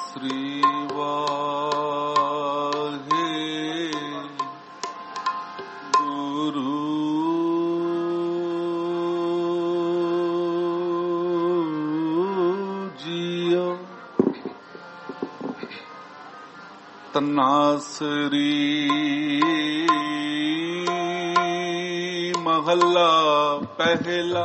ਸ੍ਰੀ Waheguru JIO. ਤਨਾਸਰੀ ਮਹੱਲਾ ਪਹਿਲਾ।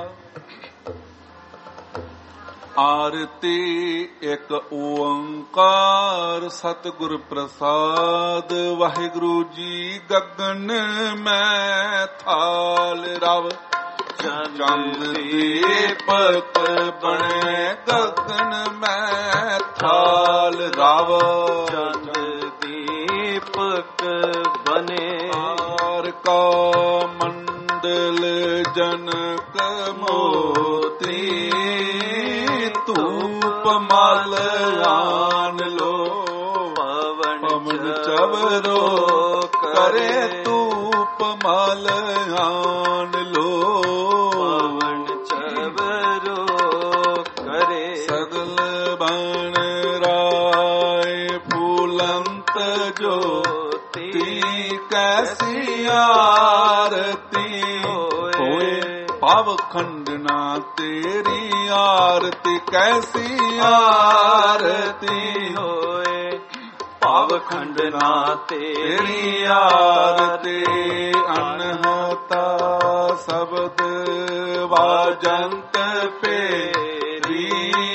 ਆਰਤੀ ਇੱਕ ਓੰਕਾਰ ਸਤਿਗੁਰ ਪ੍ਰਸਾਦ। ਵਾਹਿਗੁਰੂ ਜੀ ਗਗਨ ਮੈਂ ਥਾਲ ਰਵ ਚੰਦ ਦੀਪਕ ਬਣੇ। ਗਗਨ ਮੈਂ ਥਾਲ ਰਵ ਚੰਦ ਦੀਪਕ ਬਨੇ। ਆਰ ਕਾ ਮੰਡਲ ਜਨਕ ਮੋਤੀ। ਧੂਪ ਮਲ ਆਨ ਲੋ ਪਵਨ ਚਵਰੋ ਕਰੇ। ਧੂਪ ਮਲ ਆਨ ਲੋ ਪਵਨ ਚਵਰੋ ਕਰੇ। ਸਗਲ ਬਣ ਰਾਏ ਫੂਲੰਤ ਜੋਤੀ। ਕੈਸੀ ਆਰਤੀ ਹੋਏ ਪਵ ਖੰਡਨਾ ਤੇਰੀ। ਆਰਤੀ ਕੈਸੀ ਆਰਤੀ ਹੋਏ ਪਵ ਖੰਡਨਾ ਤੇਰੀ। ਆਰਤੀ ਅਨਹਤਾ ਸ਼ਬਦ ਵਾਜੰਤ ਪੇਰੀ।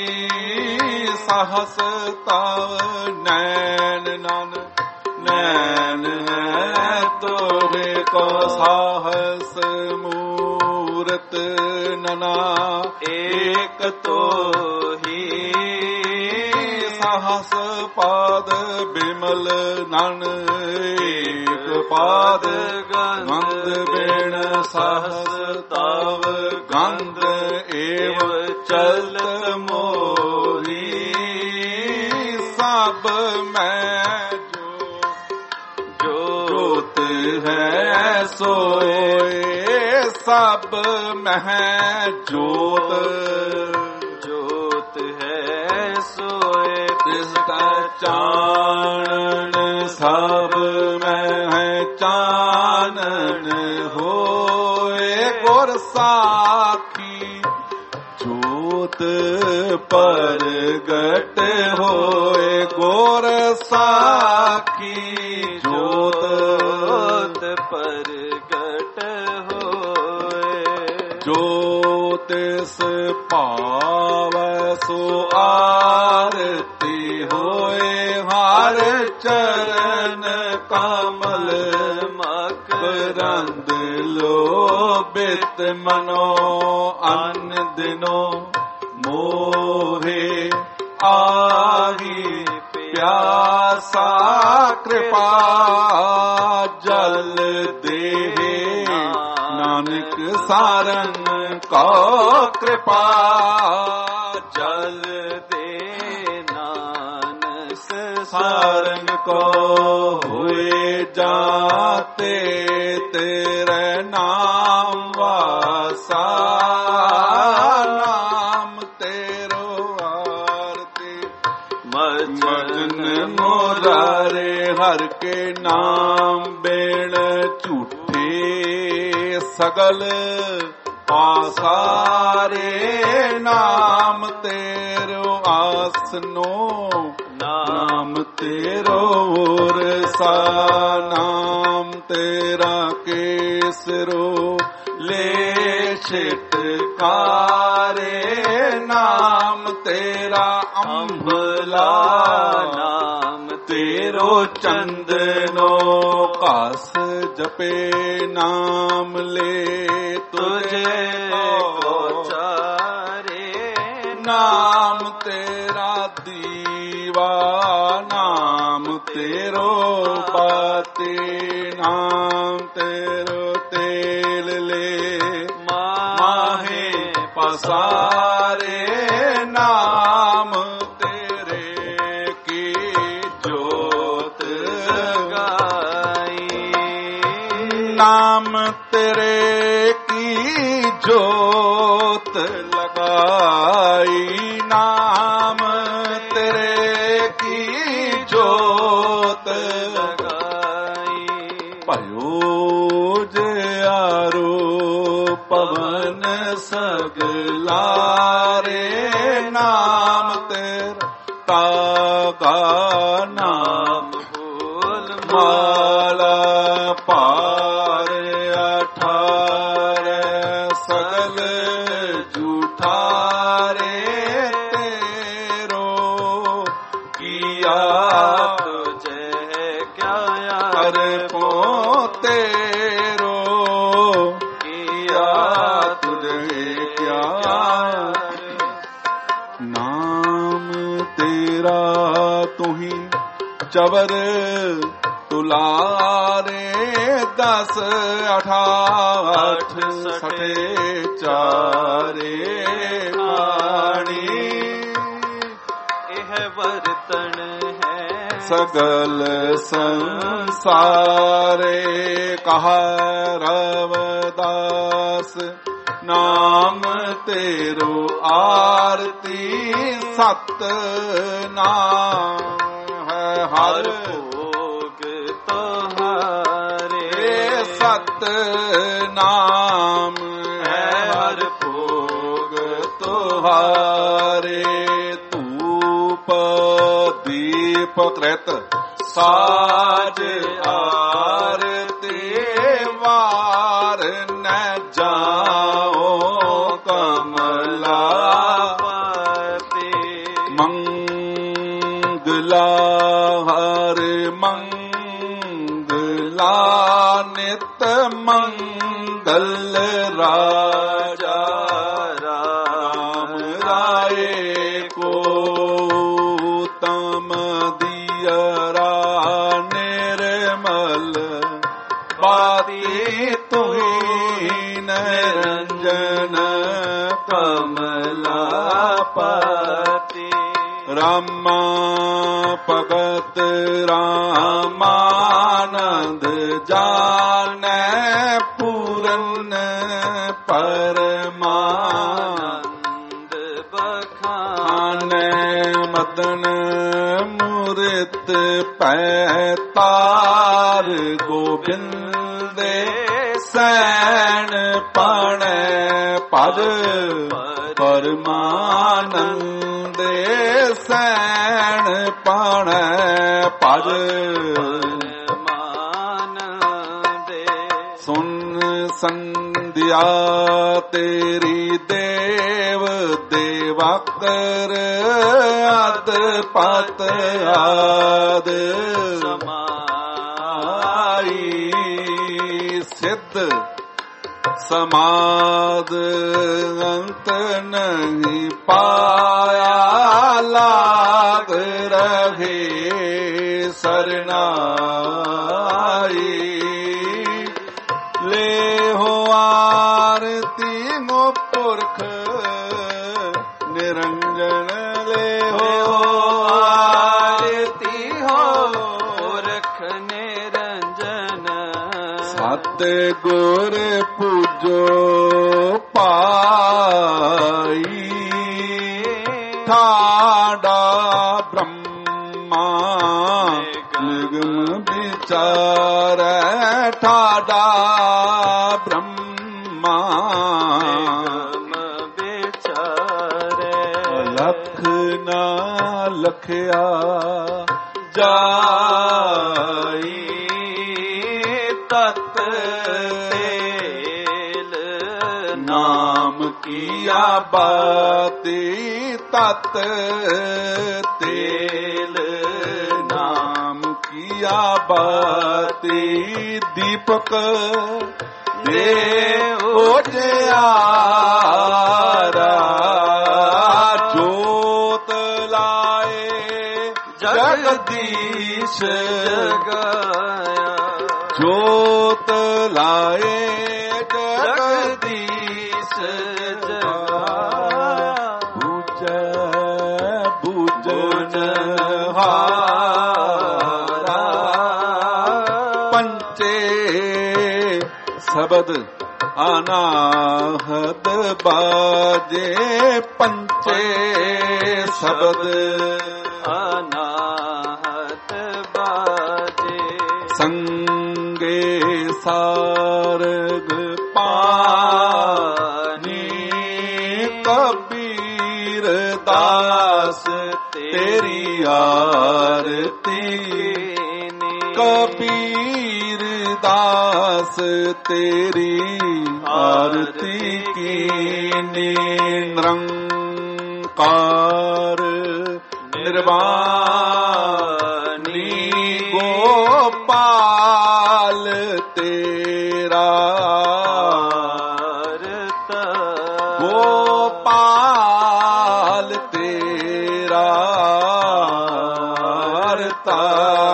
ਸਹਸ ਤਵ ਨੈਣ ਨਨ ਨੈਣ ਹੈ ਤੋਰੇ ਕੋ। ਸਾਹਸ ਮੂਰਤ ਨਨਾ ਏਕ ਤੋਹੀ। ਸਹਸ ਪਾਦ ਬਿਮਲ ਨਨ ਏਕ ਪਾਦ। ਗੰਧ ਬਿਨ ਸਹਸ ਤਵ ਗੰਧ ਏਵ ਚਲਤ ਮੋਹੀ। ਸਭ ਮੈਂ ਜੋਤ ਹੈ ਸੋਏ। ਸਭ ਮਹਿ ਜੋਤ ਜੋਤ ਹੈ ਸੋਏ। ਤਿਸ ਕਾ ਚਾਨਣ ਸਭ ਮਹਿ ਚਾਨਣ ਹੋਏ। ਗੁਰ ਸਾਖੀ ਜੋਤ ਪਰਗਟ ਹੋਏ। ਗੁਰ ਸਾਖੀ ਜੋਤ ਪਰਗਟ ਹੋਏ। ਜੋ ਤਿਸ ਭਾਵੈ ਸੋ ਆਰਤੀ ਹੋਏ। ਹਰ ਚਰਨ ਕਮਲ ਮਕਰੰਦ ਲੋਭਿਤ ਮਨੋ। ਅਨ ਦਿਨੋ ਮੋਹੇ ਆਹੀ ਪਿਆਸਾ। ਕਿਰਪਾ ਜਲ ਦੇਹੇ ਨਾਨਕ ਸਾਰੰਗ ਕੋ। ਕਿਰਪਾ ਜਲ ਦੇ ਨਾਨਕ ਸਾਰੰਗ ਕੋ। ਹੋਏ ਜਾਤੇ ਤੇਰੇ ਨਾਮ ਵਾਸਾ। ਨਾਮ ਤੇਰੋ ਆਰਤੀ ਮਜਨ ਮੁਰਾਰੇ। ਹਰ ਕੇ ਨਾਮ ਬੇਣ ਝੂਠੇ। ਸਗਲ ਪਾਸਾਰੇ ਨਾਮ ਤੇਰੋ ਆਸਨੋ। ਨਾਮ ਤੇਰੋ ਰਸਾ। ਨਾਮ ਤੇਰਾ ਕੇਸਰੋ ਲੈ ਛਿਟਕਾਰੇ। ਨਾਮ ਤੇਰਾ ਅੰਬਲਾ। ਨਾਮ ਤੇਰੋ ਚੰਦਨੋ ਘਸ। ਜਪੇ ਨਾਮ ਲੈ ਤੁਝੇ ਕੋ ਚਾਰੇ। ਨਾਮ ਤੇਰਾ ਦੀਵਾ। ਨਾਮ ਤੇਰੋ ਬਾਤੀ। ਨਾਮ ਤੇਰੋ ਤੇਲ ਲੈ ਮਾਹੇ ਪਸਾਰੇ। ਨਾਮ ਤੇਰੇ ਕੀ ਜੋਤ ਗਾਈ। ਨਾਮ ਤੇਰੇ ਕੀ ਜੋਤ ਲਗਾ। लगाई नाम तेरे की जोत लगाई। भयो जयारो पवन सगलारे नाम तेरा तागा नाम भूल माला पार 18 सगल झूठारे तेरो किया तुझे क्या कर पो तेरो किया तुझे क्या नाम तेरा तुही चवर तुलारे 10 18 सठे चारे खाणी यह वर्तन है सगल संसारे कहा रवदास नाम तेरो आरती सत नाम है हर भोग तुम्हारे सत नाम है हर भोग तुम्हारे धूप दीप कृत साज आरती वार न जाओ कमलापति मंगला हर मंगला नित मंगल राजा राम राय को तम दियरा निर्मल बाती तुही निरंजन कमलापति रामा भगत रामानंद जाने पूरन परमानंद बखाने मदन मुरित पैतार गोविंदे सैन पण पद परमानंदे सैन पण पद सुन संध्या तेरी देव देवाकर आद पत आद समाई सिद्ध समाद अंत नहीं पाया लाग रहे सरनाई ले हो आरती मो पुरख निरंजन ले हो आरती हो पुरख निरंजन सत गुर पूजो पाई ठाडा ब्रह्मा निगम विचार ठाडा ब्रह्मा विचार लख ना लखया जाई तत तेल नाम किया बाती तत तेल नाम किया बाती दीपक दे ओजियारा जोत लाए जगदीश जगाया जोत लाए जगदीश जगाया बुझ बुझन हारा पंचे शब्द ਅਨਾਹਦ ਬਾਜੇ ਪੰਚੇ ਸ਼ਬਦ ਅਨਾਹਤ ਬਾਜੇ ਸੰਗੇ ਸਾਰਗ ਪਾਨੀ ਕਬੀਰ ਦਾਸ ਤੇਰੀ ਆਰਤੀ ਕਬੀਰ ਦਾਸ ਤੇਰੀ ਆਰਤੀ ਕੀਨੀ ਨਿਰੰਕਾਰ ਨਿਰਵਾਣੀ ਗੋਪਾਲ ਤੇਰਾ ਗੋਪਾਲ ਤੇਰਾ ਰਤਾ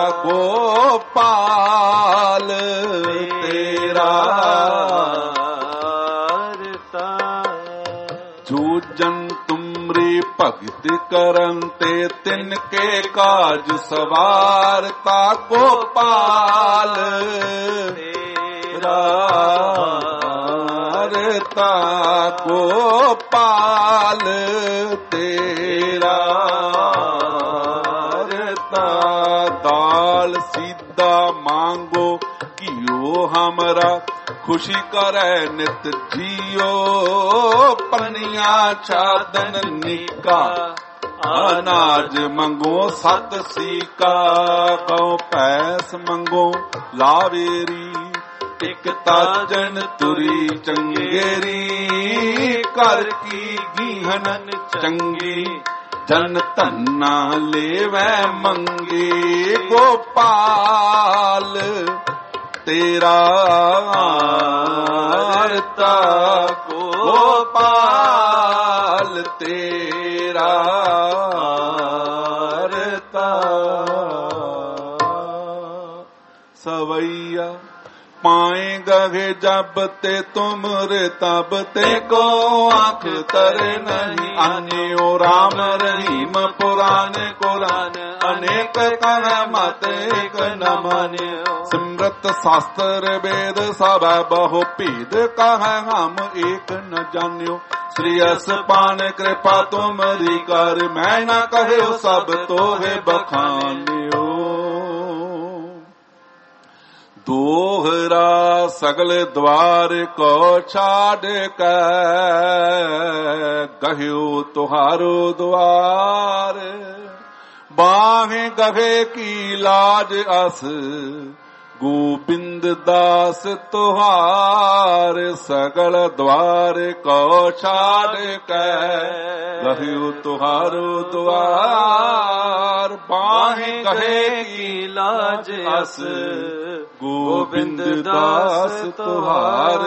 ਗੋਪਾਲ ਤੇਰਾ ਜੋ ਜਨ ਤੁਮਰੀ ਭਗਤ ਕਰਨ ਤੇ ਤਿਨ ਕੇ ਕਾਜ ਸਵਾਰਤਾ ਗੋਪਾਲ ਤੇਰਾ ਰਤਾ ਗੋਪਾਲ ਤੇਰਾ ਰਤਾ ਦਾਲ ਸੀਧਾ ਮਾਂਗੋ ਘਿਓ ਹਮਰਾ ਖੁਸ਼ੀ ਕਰੈ ਨਿਤ ਜੀਓ ਪਨੀਆਂ ਛਾਦਨ ਨਿਕਾ ਅਨਾਜ ਮੰਗੋ ਸਤ ਸੀਕਾ ਕਉ ਪੈਸ ਮੰਗੋ ਲਾਵੇਰੀ ਇਕ ਤਾਜਨ ਤੁਰੀ ਚੰਗੇਰੀ ਕਰ ਕੀ ਗੀਹਨ ਚੰਗੀ ਜਨ ਧੰਨਾ ਲੇਵੈ ਮੰਗੇ ਗੋਪਾਲ ਤੇਰਾ ਰਤਾ ਗੋਪਾਲ ਤੇਰਾ ਰਤਾ ਸਵਈਆ पाए गहे जब ते तुमरे तब ते को आँख तरे नहीं अन्यो राम रहीम पुराण कुरान अनेक कर मत एक न मान्यो सिमरत शास्त्र वेद सब बहु पीद कह हम एक न जान्यो श्री अस पान कृपा तुमरी कर मैं न कहो सब तोहे बखान्यो दोहरा सगल द्वार को छाड़ के गह्यो तुहारो द्वार बाहें गहे की लाज अस गोविंद दास तुहार सगल द्वार को छाड़ के गह्यो तुहारो द्वार बाहें गहे की लाज अस गोविंद दास तुहार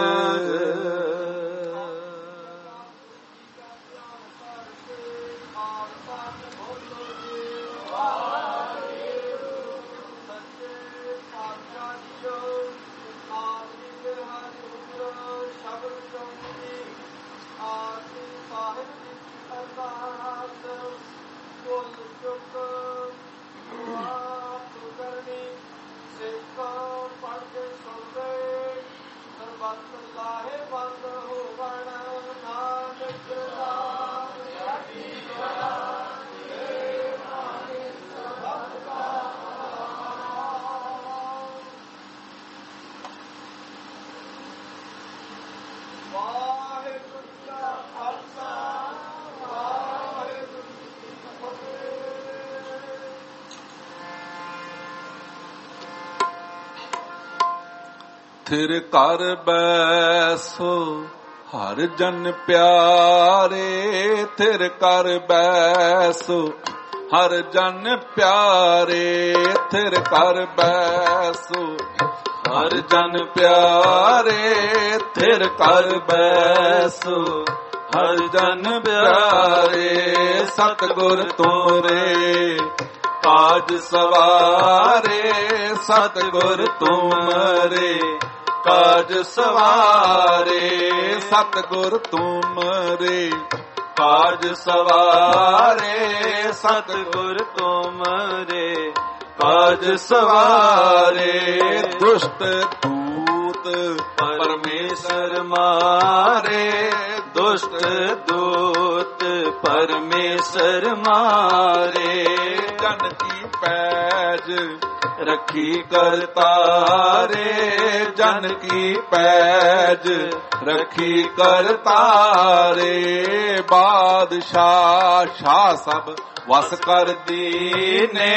थिर कर बैसो हर जन प्यारे थिर कर बैसो हर जन प्यारे थिर कर बैसो हर जन प्यारे थिर कर बैसो हर जन प्यारे सतगुर तुमरे काज सवारे सतगुर तुमरे काज सवारे सतगुर तुमरे काज सवारे सतगुर तुमरे काज सवारे दुष्ट दूत परमेश्वर मारे दुष्ट दूत परमेश्वर मारे जन की पैज रखी करतारे जन की पैज रखी करतारे बादशाह शाह सब वस कर दीने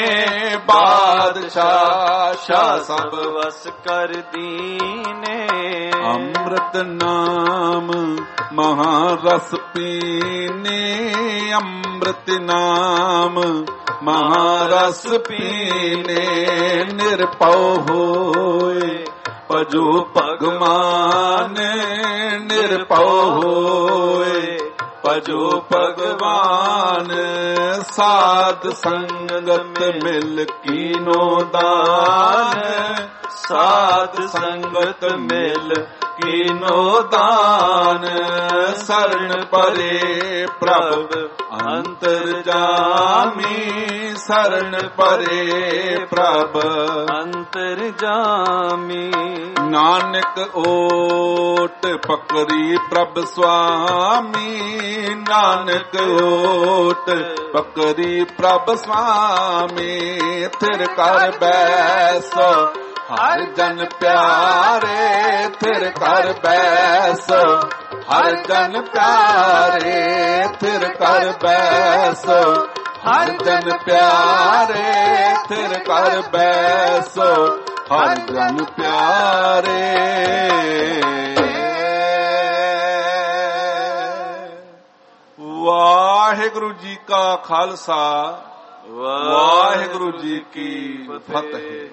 बादशाह शाह सब वस कर दीने अमृत नाम महारस पीने अमृत नाम महारस पीने निरपौ होए पजो भगवान निरपौ होए पजो भगवान साध संगत मिल कीनो दान साध संगत मिल कीनो दान शरण परे प्रभ अंतर्जामी शरण परे प्रभ अंतर्जामी नानक ओट पकड़ी प्रभ स्वामी नानक ओट पकड़ी प्रभ स्वामी थिर कर बैसो हर जन प्यारे थिर कर बैसो हर जन प्यारे थिर कर बैसो हर जन प्यारे थिर कर बैसो हर जन प्यारे वाहिगुरु जी का खालसा वाहिगुरु जी की फतेह।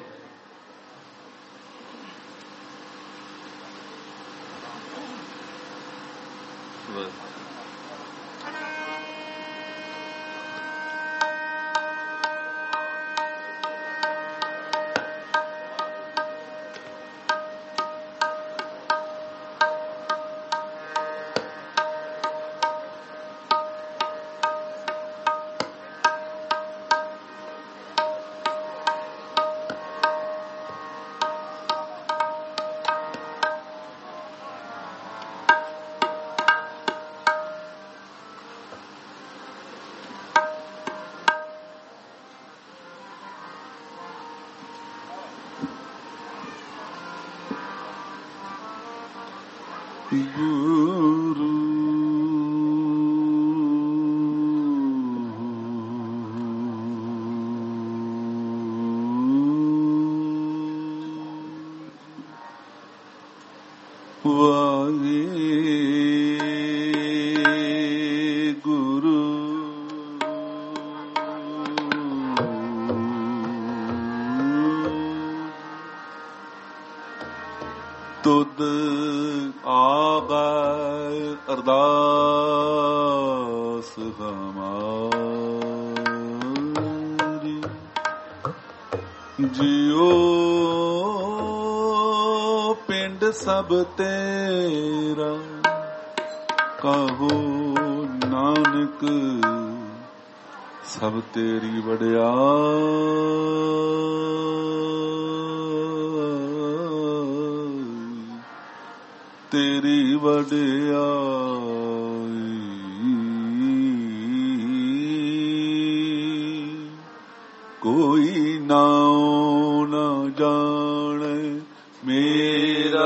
गुरु वाहे गुरु तुद अरदास हमारी जियो पिंड सब तेरा कहो नानक सब तेरी वड्याई तेरी वड्याई कोई नाम न जाने मेरा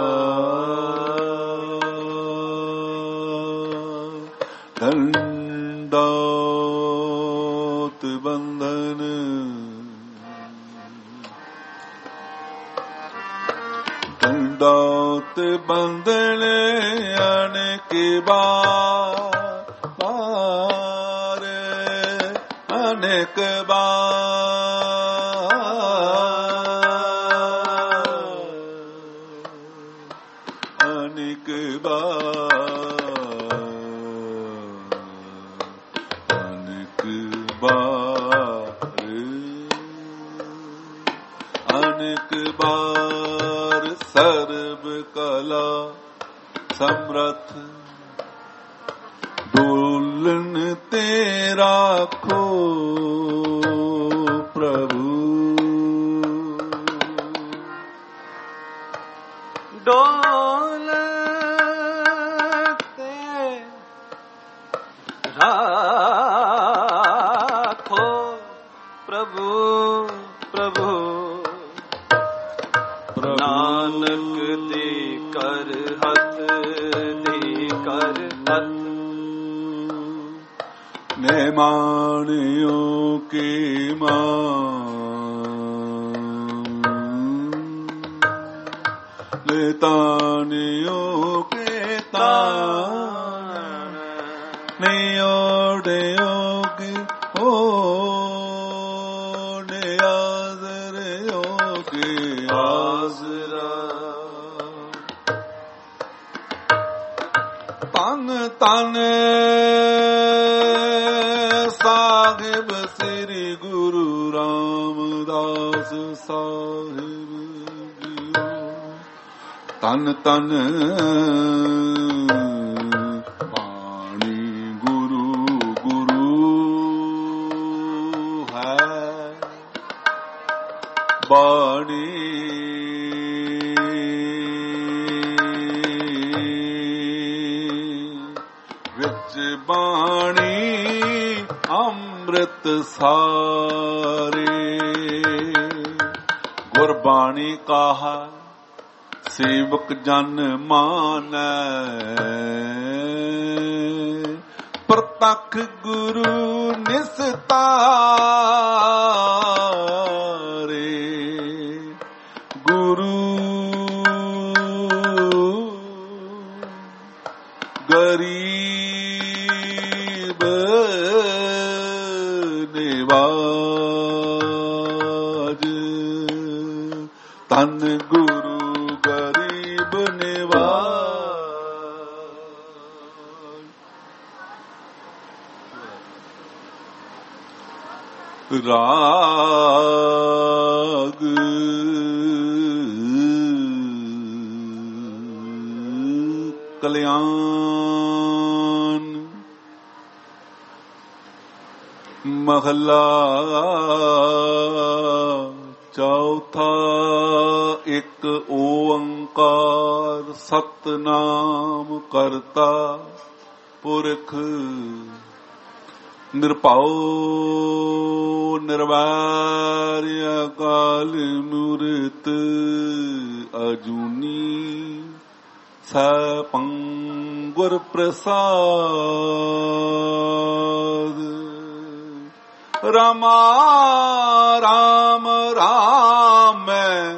दंडौत बंधन दंडौत बंधन अनेक बार अनेक बार अनेक बार अनेक बार अनेक बार सर्व कला समर्थ डोलन तेरा खो प्रभु डोलन ਆਖੋ ਪ੍ਰਭੂ ਪ੍ਰਭੂ ਨਾਨਕ ਦੇ ਕਰ ਹੱਥ ਦੇ ਕਰ ਹੱਥ ਨੇ ਮਾਣਿਓ ਕੀ ਲੈ ਤਾਣਿਓ ਕੇ ਤਾਣ ਨੇ ਓੜਿਓ ਕੀ ਹੋ ਨੇ ਆਜ਼ਰਿਓ ਕੀ ਆਜ਼ਰਾ ਤਨ ਤਨ ਸਾਹਿਬ ਸ੍ਰੀ ਗੁਰੂ ਰਾਮਦਾਸ ਸਾਹਿਬ ਜੀਓ ਤਨ ਤਨ ਬਾਣੀ ਗੁਰੂ ਗੁਰੂ ਹੈ ਬਾਣੀ ਵਿੱਚ ਬਾਣੀ ਅੰਮ੍ਰਿਤ ਸਾਰੇ ਗੁਰਬਾਣੀ ਕਾਹਾ ਸੇਵਕ ਜਨ ਮਾਨੈ ਪ੍ਰਤੱਖ ਗੁਰੂ ਨਿਸਤਾਰੇ ਗੁਰੂ ਗਰੀਬ ਨਿਵਾਜ ਤਨ ਗੁਰੂ ਗਰੀਬ ਨਿਵਾਜ ਰਾਗ ਕਲਿਆਣ ਮਹਲਾ ਚੌਥਾ ਇੱਕ ਓੰਕਾਰ ਸਤਨਾਮ ਕਰਤਾ ਪੁਰਖ ਨਿਰਭਉ ਨਿਰਵੈਰ ਅਕਾਲ ਮੂਰਤ ਅਜੂਨੀ ਸੈਭੰ ਗੁਰ ਪ੍ਰਸਾਦ ਰਾਮਾ ਰਾਮ ਰਾਮ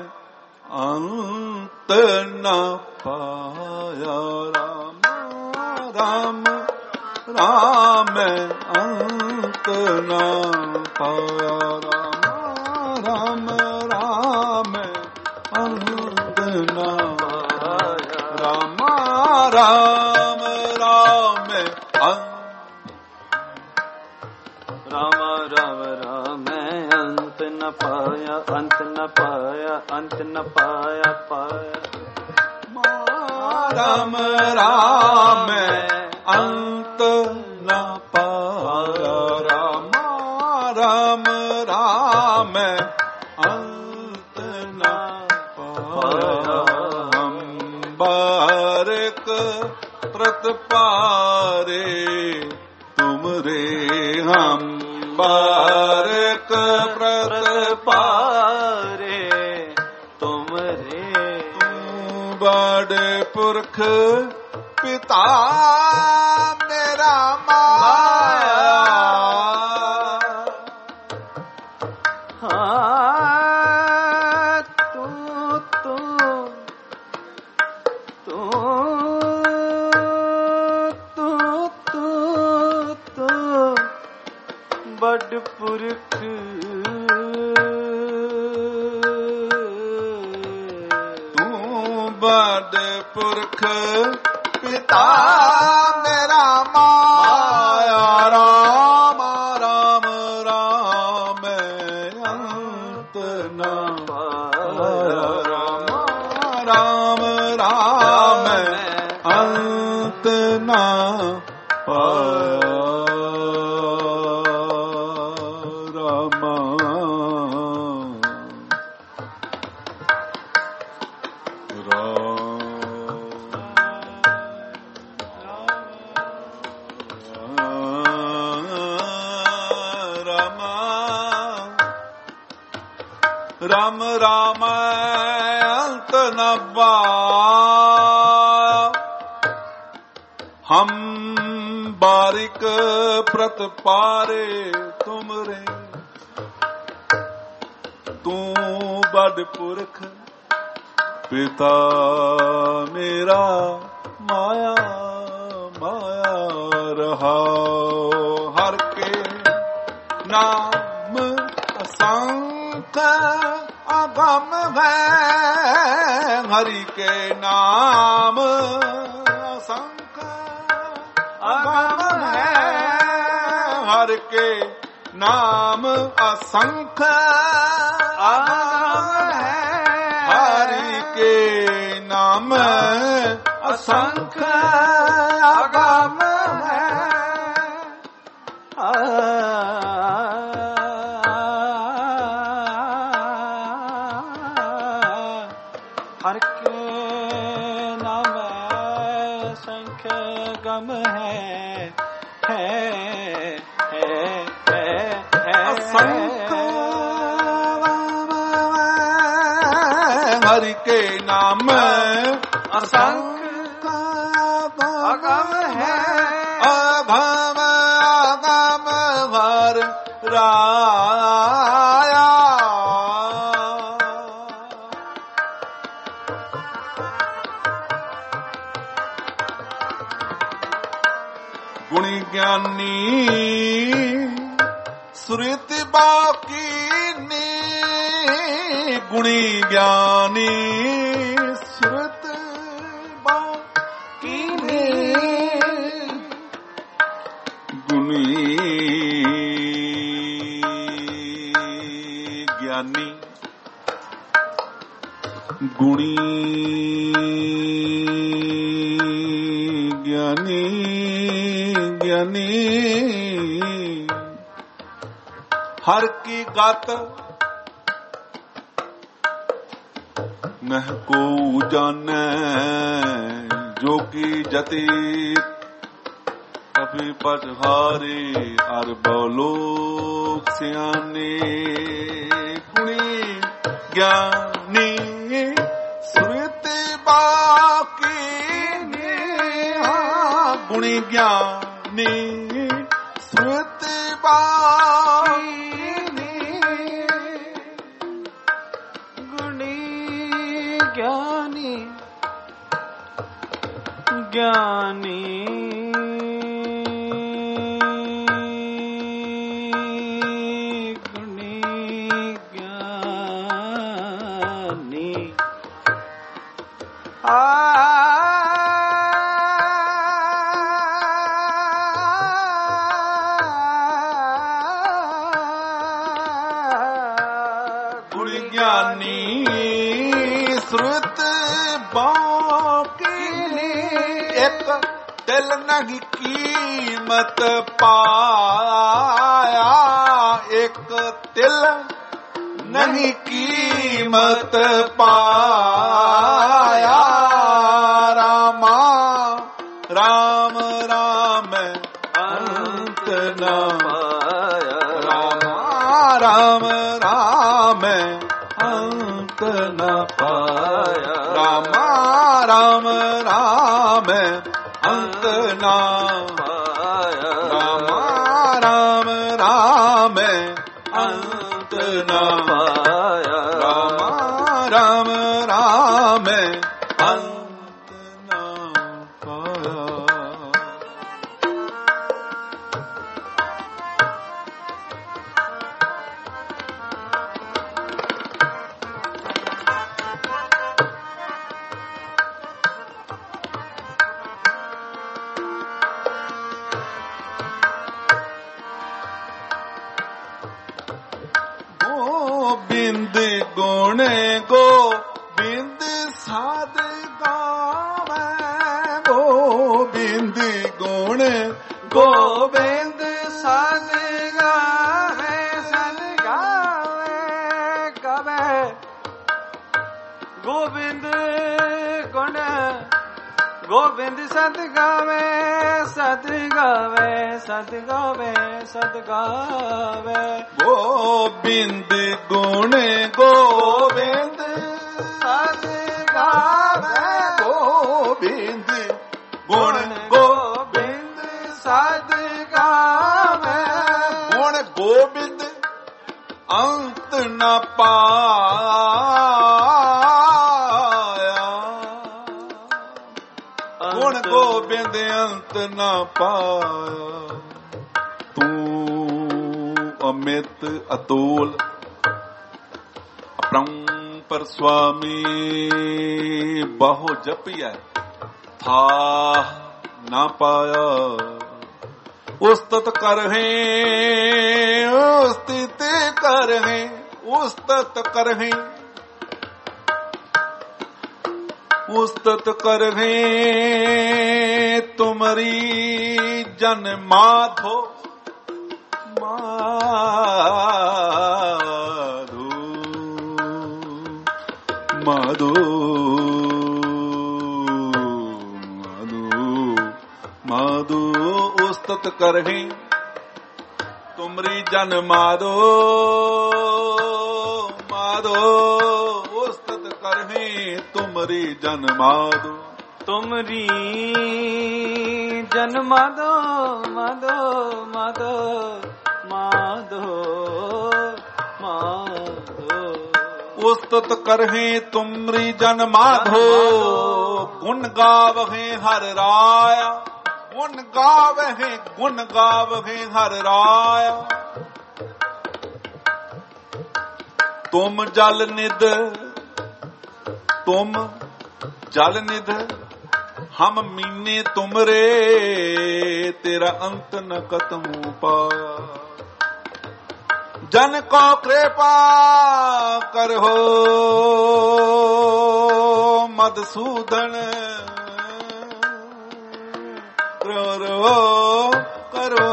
ਅੰਤ ਨ ਪਾਇਆ ਰਾਮ ਰਾਮ ਰਾਮ ਅੰਤ ਨ ਪਾਇਆ ਰਾਮ ਰਾਮ ਅੰਤ ਨ ਪਾਇਆ ਰਾਮ ਰਾਮ ਰਾਮ ਰਾਮ ਰਾਮ ਰਾਮ ਅੰਤ ਨ ਪਾਇਆ ਅੰਤ ਨ ਪਾਇਆ ਅੰਤ ਨ ਪਾਇਆ ਪਾਇਆ ਰਾਮ ਰਾਮ ਅੰਤ ਨ ਪਾਇਆ ਰਾਮ ਰਾਮ ਰਾਮ ਅੰਤ ਨ ਪਾਇਆ ਹਮ ਬਾਰਕ ਪ੍ਰਤਪਾਰੇ ਤੁਮਰੇ ਹਮ ਬਾਰਕ ਪ੍ਰਤਪਾਰੇ ਤੁਮਰੇ ਤੂੰ ਬੜੇ ਪੁਰਖ ਪਿਤਾ ਮੇਰਾ ਮਾਇਆ ਹਾਂ ਤੂੰ ਬੜ ਪੁਰਖ ਤੂੰ ਬੜ ਪੁਰਖ ਪਿਤਾ ਮੇਰਾ ਮਾਇਆ ਰਾਮ ਰਾਮ ਰਾਮ ਅੰਤ ਨਾ ਪਾਇਆ ਰਾਮ ਰਾਮ ਰਾਮ ਅੰਤ ਨਾ ਪਾਇਆ राम राम अंत न हम बारिक प्रत पारे तुमरे तू बड़ पुरख पिता मेरा माया माया रहा हर के नाम असंख अगम है हरि के नाम असंख अगम है हर के नाम असंख अगम है हरि के नाम असंख अगम है हर के नाम असंख गम है असंख हरि के नाम असंख अगम है अगम अगम हर राया गुणी ज्ञानी सुरति बाकीनी गुणी ज्ञानी सुरत बाकीनी गुणी ज्ञानी गुणी ज्ञानी ज्ञानी हर की गात नह को जाने जो की जति कभी पटहारे अर बलोक सियाने गुणी ज्ञानी सुरति बाकी गुणी ज्ञानी सुरति बाकी गुणी ज्ञानी ज्ञानी गुणी ज्ञानी गुणी ज्ञानी सुरत बाकी एक तिल नहीं कीमत पाया एक तिल नहीं कीमत पाया रामा राम राम अंत न पाया रामा राम राम अंत न पाया रामा राम राम अंत न पाया रामा राम राम अंत न पाया रामा राम राम अंत न पाया गोबिंद गुण गोबिंद साध गावे गोबिंद गुण गोबिंद साध गावे सन गावे कवे गोविंद गुण ਗੋਬਿੰਦ ਸਤ ਗਾਵੇ ਸਤ ਗਾਵੇ ਸਤ ਗਾਵੇ ਸਤ ਗਾਵੇ ਗੋਬਿੰਦ ਗੁਣ ਗੋਬਿੰਦ ਸਤ ਗਾਵੇ ਗੋਬਿੰਦ ਗੁਣ ਗੋਬਿੰਦ ਸਤ ਗਾਵੇ ਗੁਣ ਗੋਬਿੰਦ ਅੰਤ ਨ ਪਾਇਆ ਗੁਣ ਗੋਬਿੰਦ ਅੰਤ ਨ ਪਾਇਆ ਤੂੰ ਅਮਿਤ ਅਤੁਲ ਅਪਰੰਪਰ ਸੁਆਮੀ ਬਹੁ ਜਪਿਐ ਥਾ ਨਾ ਪਾਇਆ ਉਸਤਤ ਕਰਹਿ ਉਸਤਿਤ ਕਰਹਿ ਉਸਤਤ ਕਰਹਿ ਉਸਤਤ ਕਰਹਿ ਤੁਮਰੀ ਜਨ ਮਾਧੋ ਮਾਧੋ ਮਾਧੋ ਮਾਧੋ ਉਸਤਤ ਕਰਹਿ ਤੁਮਰੀ ਜਨ ਮਾਧੋ ਮਾਧੋ ਉਸਤਤ ਕਰਹਿ ਤੁਮਰੀ ਜਨ ਮਾਧੋ ਤੁਮਰੀ ਜਨ ਮਾਧੋ ਮਾਧੋ ਮਾਧੋ ਮਾਧੋ ਮਾਧੋ ਉਸਤਤ ਕਰਹਿ ਤੁਮਰੀ ਜਨ ਮਾਧੋ ਗੁਣ ਗਾਵਹਿ ਹਰ ਰਾਇਆ ਗੁਣ ਗਾਵਹਿ ਹਰ ਰਾਇਆ ਤੁਮ ਜਲ ਨਿਧ ਹਮ ਮੀਨੇ ਤੁਮਰੇ ਤੇਰਾ ਅੰਤ ਨ ਕਤਮੂ ਪਾਇਆ ਜਨ ਕੋ ਕਿਰਪਾ ਕਰੋ ਮਦਸੂਦਨ ਕਰੋ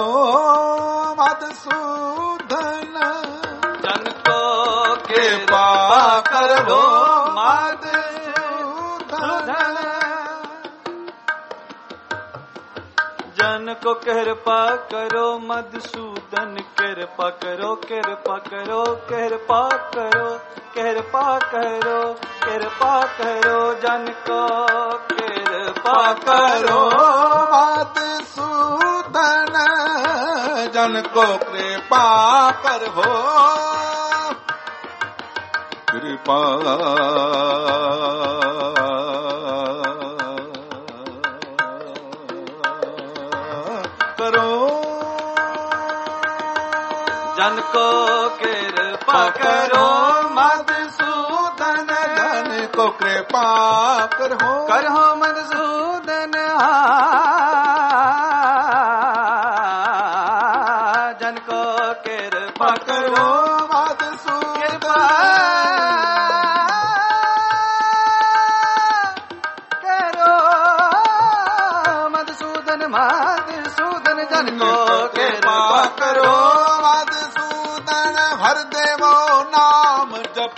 ਮਦਸੂਦਨ ਜਨ ਕੋ ਕਿਰਪਾ ਕਰੋ ਮਦਸੂਦਨ ਜਨ ਕੋ ਕਿਰਪਾ ਕਰੋ ਮਦਸੂਦਨ ਕਿਰਪਾ ਕਰੋ ਕਿਰਪਾ ਕਰੋ ਕਿਰਪਾ ਕਰੋ ਕਿਰਪਾ ਕਰੋ ਕਿਰਪਾ ਕਰੋ ਜਨ ਕੋ ਕਿਰਪਾ ਕਰੋ ਮਦਸੂਦਨ ਜਨ ਕੋ ਕਿਰਪਾ ਕਰੋ ਕਿਰਪਾ ਜਨ ਕੋ ਕਿਰਪਾ ਕਰੋ ਮਦਸੂਦਨ ਜਨ ਕੋ ਕਿਰਪਾ ਕਰੋ ਮਦਸੂਦਨ ਜਨ ਕੋ ਕਿਰਪਾ ਕਰੋ ਮਦਸੂਦਨ ਮਦਸੂਦਨ ਜਨ ਕੋ ਕਿਰਪਾ ਕਰੋ ਹਰ ਦੇਵੋ ਨਾਮ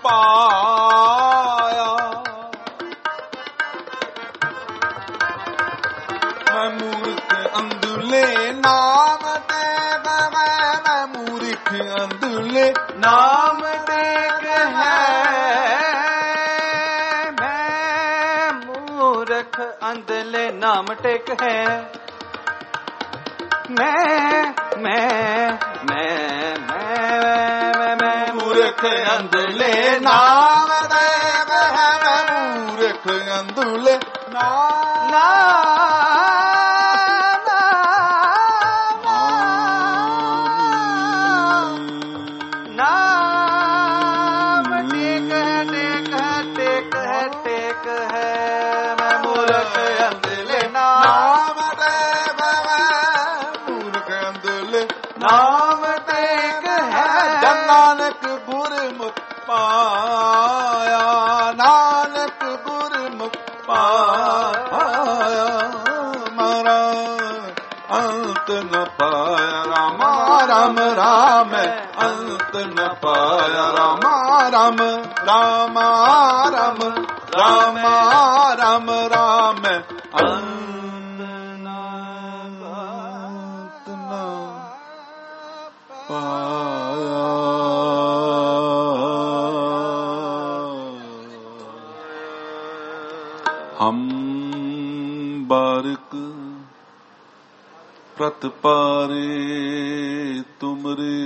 ਜਪਾਇਆ ਮੈਂ ਮੂਰਖ ਅੰਧਲੇ ਨਾਮ ਤੇ ਮੈਂ ਮੂਰਖ ਅੰਧਲੇ ਨਾਮ ਟੇਕ ਹੈ ਮੈਂ ਮੂਰਖ ਅੰਧਲੇ ਨਾਮ ਟੇਕ ਹੈ ਮੂਰਖ ਅੰਧਲੇ ਨਾਮ ਦੇਵ ਹੈ ਮੂਰਖ ਅੰਧਲੇ ਨਾਮ ਟੇਕ ਹੈ ਮੈਂ ਮੂਰਖ ਅੰਧਲੇ ਨਾਮ ਦੇਵ ਹੈ ਮੂਰਖ ਅੰਧਲੇ ਨਾਮ ਟੇਕ ਹੈ ਜਨ ਨਾਨਕ ਗੁਰਮੁਖ ਪਾਇਆ ਨਾਨਕ ਗੁਰਮੁਖ ਪਾਇਆ ਮਾਰਾ ਅੰਤ ਨ ਪਾਇਆ ਰਾਮਾ ਰਾਮ ਰਾਮ ਅੰਤ ਨ ਪਾਇਆ ਰਾਮਾ ਰਾਮ ਰਾਮ ਰਾਮ ਰਾਮ ਰਾਮ ਰਾਮ ਪਾਇਆ। ਹਮ ਬਾਰਿਕ ਪ੍ਰਤ ਪਾਰੇ ਤੁਮਰੇ,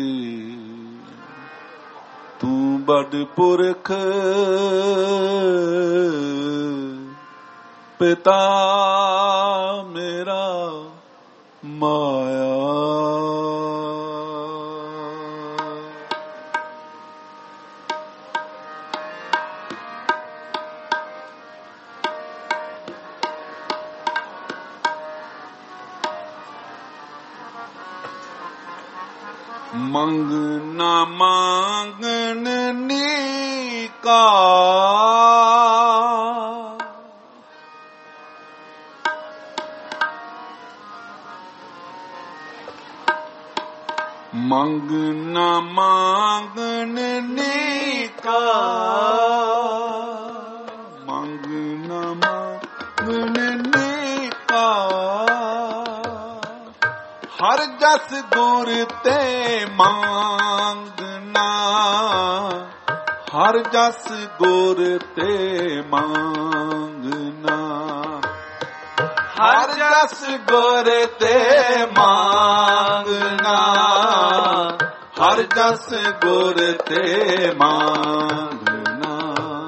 ਤੂੰ ਬੜ ਪੁਰਖ ਪਿਤਾ ਮੇਰਾ ਮਾਇਆ। ਮੰਗ ਨਾ ਮੰਗਣ ਨੀਕਾ, ਮੰਗ ਨਾ ਮੰਗਣ ਨੀਕਾ, ਮੰਗ ਨਾ ਮੰਗਣ ਨੀਕਾ। ਹਰ ਜਸ ਗੁਰ ਤੇ ਮੰਗਣਾ, ਹਰ ਜਸ ਗੁਰ ਤੇ ਮੰਗਣਾ, ਹਰ ਜਸ ਗੁਰ ਤੇ ਮੰਗਣਾ, ਹਰ ਜਸ ਗੁਰ ਤੇ ਮੰਗਣਾ।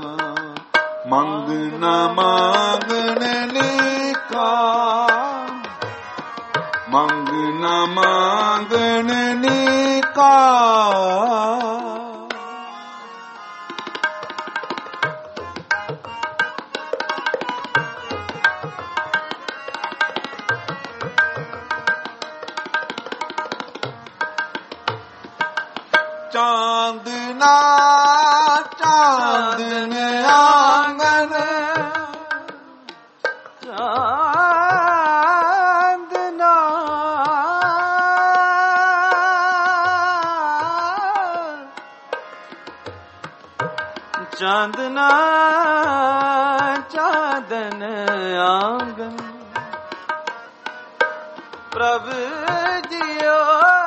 ਮੰਗਣਾ ਮੰਗਣ ਨੀਕਾ, ਮੰਗਣਾ ਮੰਗਣ ਨੀਕਾ। ਚਾਂਦਨਾ ਚਾਂਦਨ ਆਂਗਨ, ਚਾਂਦਨਾ ਚਾਂਦਨਾ ਚਾਂਦਨ ਆਂਗਨ। ਪ੍ਰਭ ਜੀਓ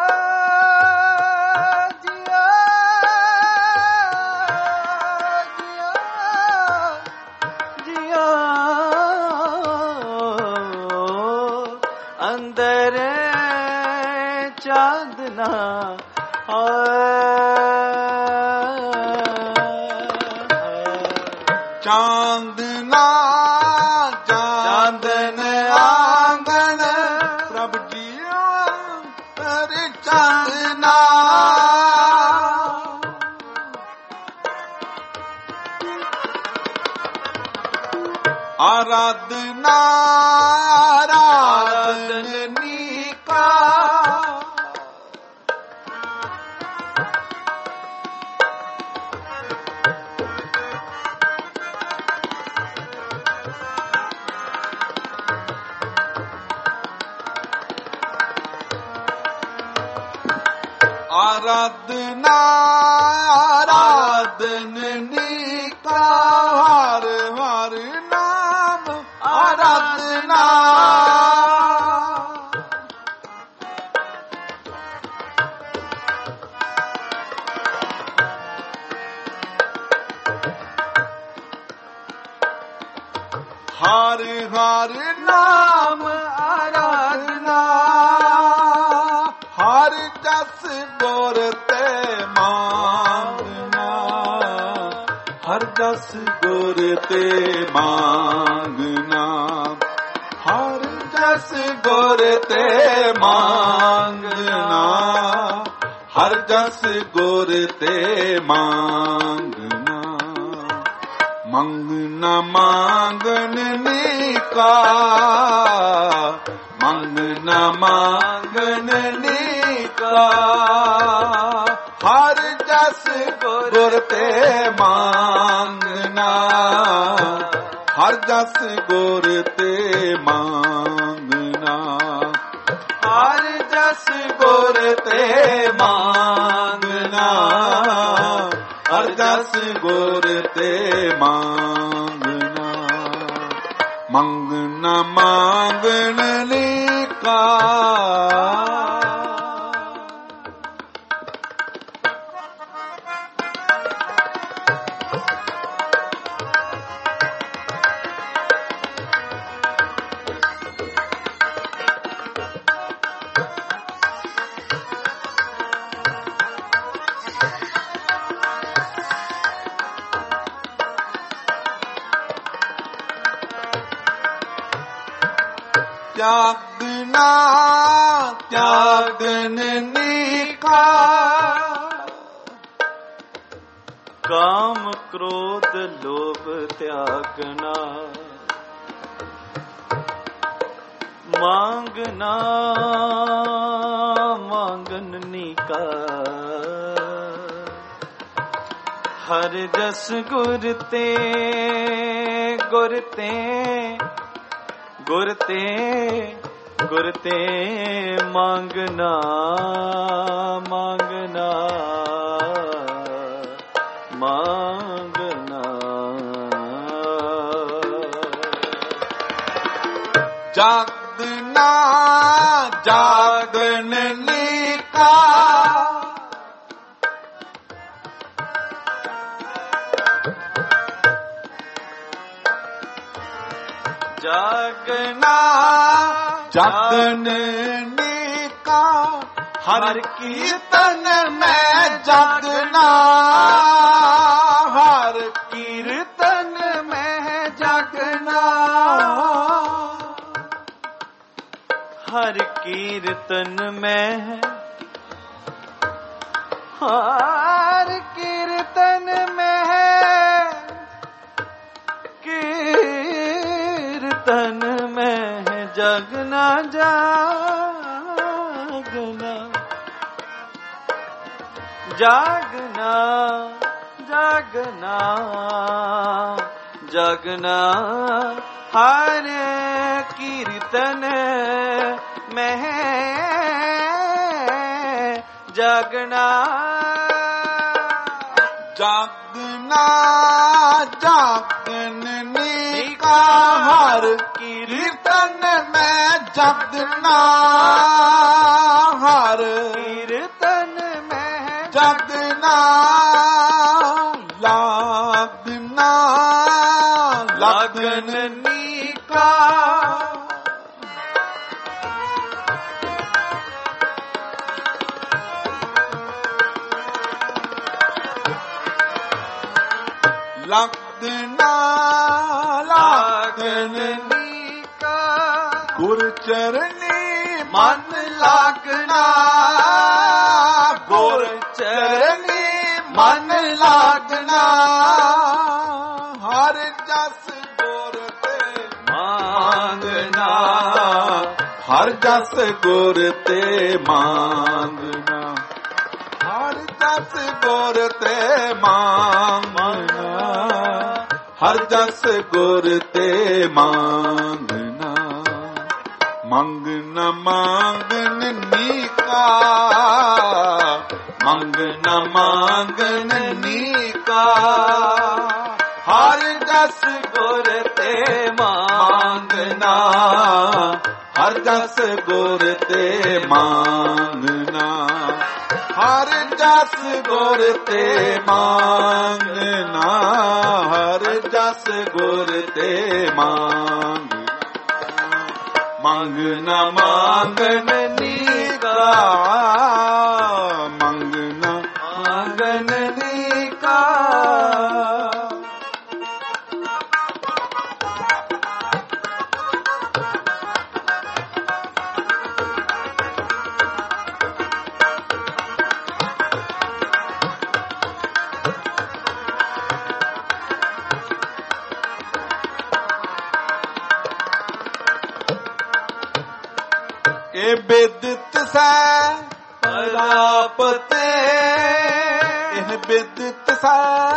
ਚਾਂਦਨਾ ਚਾਂਦਨ ਆਂਗਨ। ਪ੍ਰਭ ਜੀਓ ਤੇਰੇ ਚਾਂਦਨਾ, ਆਰਾਧਨਾ ਆਰਾਧਨ ਨੀਕਾ। ਆਰਾਧਨਾ ਆਰਾਧਨ ਨੀਕਾ। ਹਰ ਹਰ ਨਾਮ ਆਰਾਧਨਾ, ਹਰ ਹਰ ਨਾਮ ਆਰਾਧਨਾ। ਹਰ ਜਸ ਗੁਰ ਤੇ ਮੰਗਣਾ, ਹਰ ਜਸ ਗੁਰ ਤੇ ਮੰਗਣਾ, ਹਰ ਜਸ ਗੁਰ ਤੇ ਮੰਗਣਾ, ਹਰ ਜਸ ਗੁਰ ਤੇ ਮੰਗਣਾ। ਮੰਗਣਾ ਮੰਗਣ ਨੀਕਾ, ਮੰਗਣਾ ਮੰਗਣ ਨੀਕਾ। ਹਰ ਜਸ ਗੁਰ ਤੇ ਮੰਗਣਾ, ਹਰ ਜਸ ਗੁਰ ਤੇ ਮੰਗਣਾ, ਹਰ ਜਸ ਗੁਰ ਤੇ ਮੰਗਣਾ, ਹਰ ਜਸ ਗੁਰ ਤੇ ਮੰਗਣਾ। ਮੰਗਣਾ ਮੰਗਣ ਨੀਕਾ, त्यागना त्यागन नीका काम क्रोध लोभ त्यागना मांगना मांगन नीका हर जस गुरते गुरते गुरते गुरते मांगना मांगना मांगना जागना जागन नीका जागना जागन नीका हर कीर्तन में जागना हर कीर्तन में जागना हर कीर्तन में हर कीर्तन में कीर्तन में जगना जागना जागना जागना जागना हर कीर्तन में जागना जागना जागन नीका हर कीर्तन में जागना हर कीर्तन में जागना लागना लगन नीका लगना लगन नीका गुर चरणी मन लागना गुर चरणी मन लागना हर जस गुर ते मांगना हर जस गुर ते मांगना हर जस गुर ते मांगना हर जस गुर ते मांगना मंगना मांगन नीका मंगना मांगन नीका हर जस गुर ते मांगना हर जस गुर ते मांगना हर जस गुर ते मांगना हर जस गुर ते मांगना मांगन नीका मांगना मांगन नीका ए बिदत सै परापते इन बिदत सै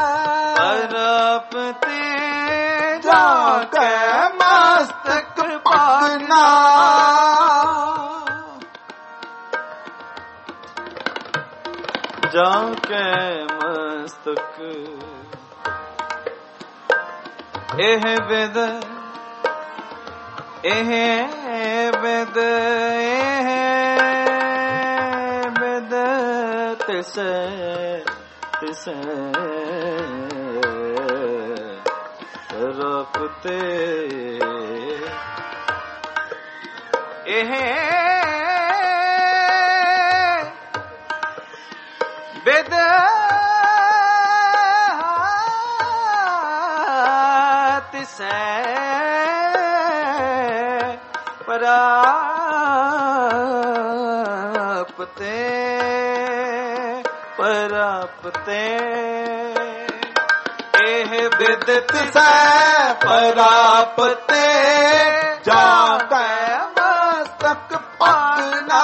परापते जाके मस्तक पकना जाके मस्तक एह बिद एह बिद तिसे तिसे रखते एह बिद तिसे ਪਰਾਪਤੇ ਪਰਾਪਤੇ ਇਹ ਵਿਦਿਤ ਸੈ ਪਰਾਪਤੇ ਜਾਤੈ ਮਸਤਕ ਪਾਨਾ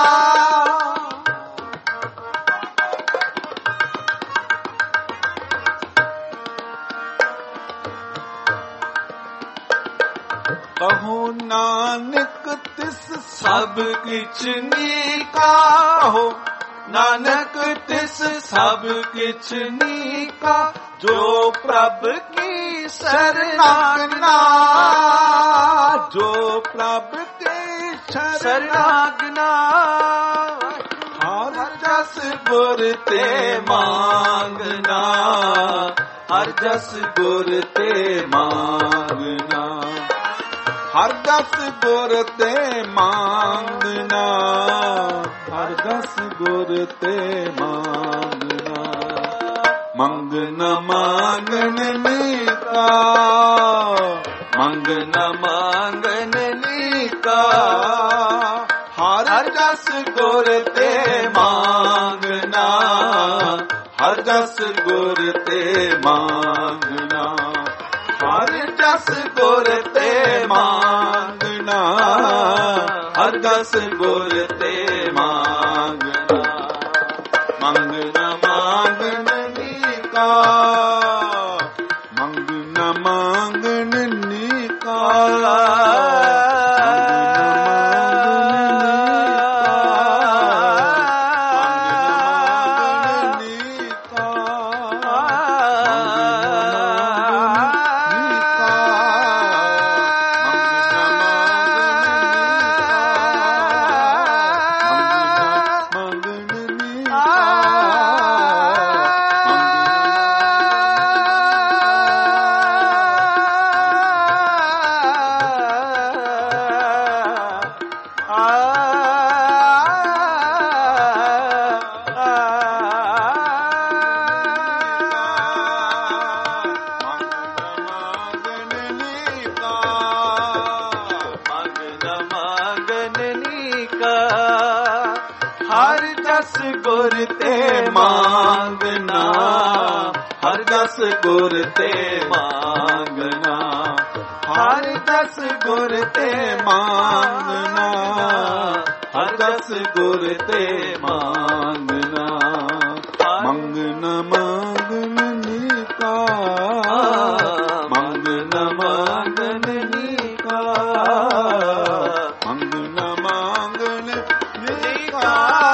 ਕਹੋ ਨਾਨਕ ਤਿਸ ਸਭ ਕਿਛ ਨੀਕਾ ਹੋ ਨਾਨਕ ਤਿਸ ਸਭ ਕਿਛ ਨੀਕਾ ਜੋ ਪ੍ਰਭ ਕੀ ਸਰਨਾਗਨਾ ਜੋ ਪ੍ਰਭ ਕੀ ਸਰਨਾਗਨਾ ਹਰ ਜਸ ਗੁਰ ਤੇ ਮੰਗਨਾ ਹਰ ਜਸ ਗੁਰ ਤੇ ਮੰਗਨਾ ਹਰ ਦਸ ਗੁਰ ਤੇ ਮੰਗਨਾ ਹਰ ਦਸ ਗੁਰ ਤੇ ਮੰਗਨਾ ਮੰਗਨ ਮੰਗਨ ਨੀਕਾ ਮੰਗਨ ਮੰਗਨ ਨੀਕਾ ਹਰ ਜਸ ਗੁਰ ਤੇ ਮੰਗਨਾ ਹਰ ਜਸ ਗੁਰ ਤੇ ਮੰਗਨਾ ਹਰ ਜਸ ਗੁਰ ਤੇ ਮੰਗਨਾ ਹਰ ਜਸ ਗੁਰ ਤੇ ਮੰਗਨਾ ਮੰਗਨ ਮੰਗਨ ਨੀਕਾ ਮੰਗਨ ਮੰਗਨ ਨੀਕਾ ਗੁਰ ਤੇ ਮੰਗਨਾ ਹਰ ਦਸ ਗੁਰ ਤੇ ਮੰਗਨਾ ਹਰ ਦਸ ਗੁਰ ਤੇ ਮੰਗਨਾ ਹਰ ਦਸ ਗੁਰ ਤੇ ਮੰਗਨਾ ਮੰਗਨ ਮੰਗਨ ਨੀਕਾ ਮੰਗਨ ਮੰਗਨ ਨੀਕਾ ਮੰਗਨ ਮੰਗਨ ਨੀਕਾ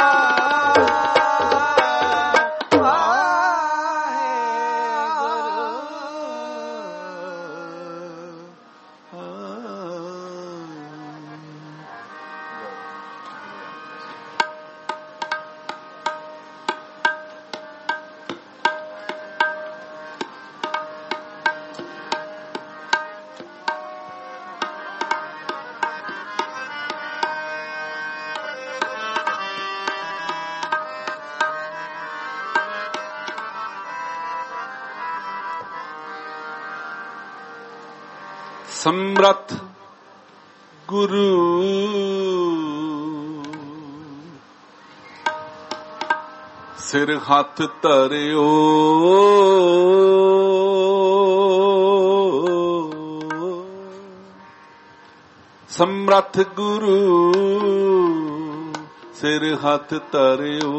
ਸਮਰੱਥ ਗੁਰੂ ਸਿਰ ਹੱਥ ਧਰਿਓ ਸਮਰੱਥ ਗੁਰੂ ਸਿਰ ਹੱਥ ਧਰਿਓ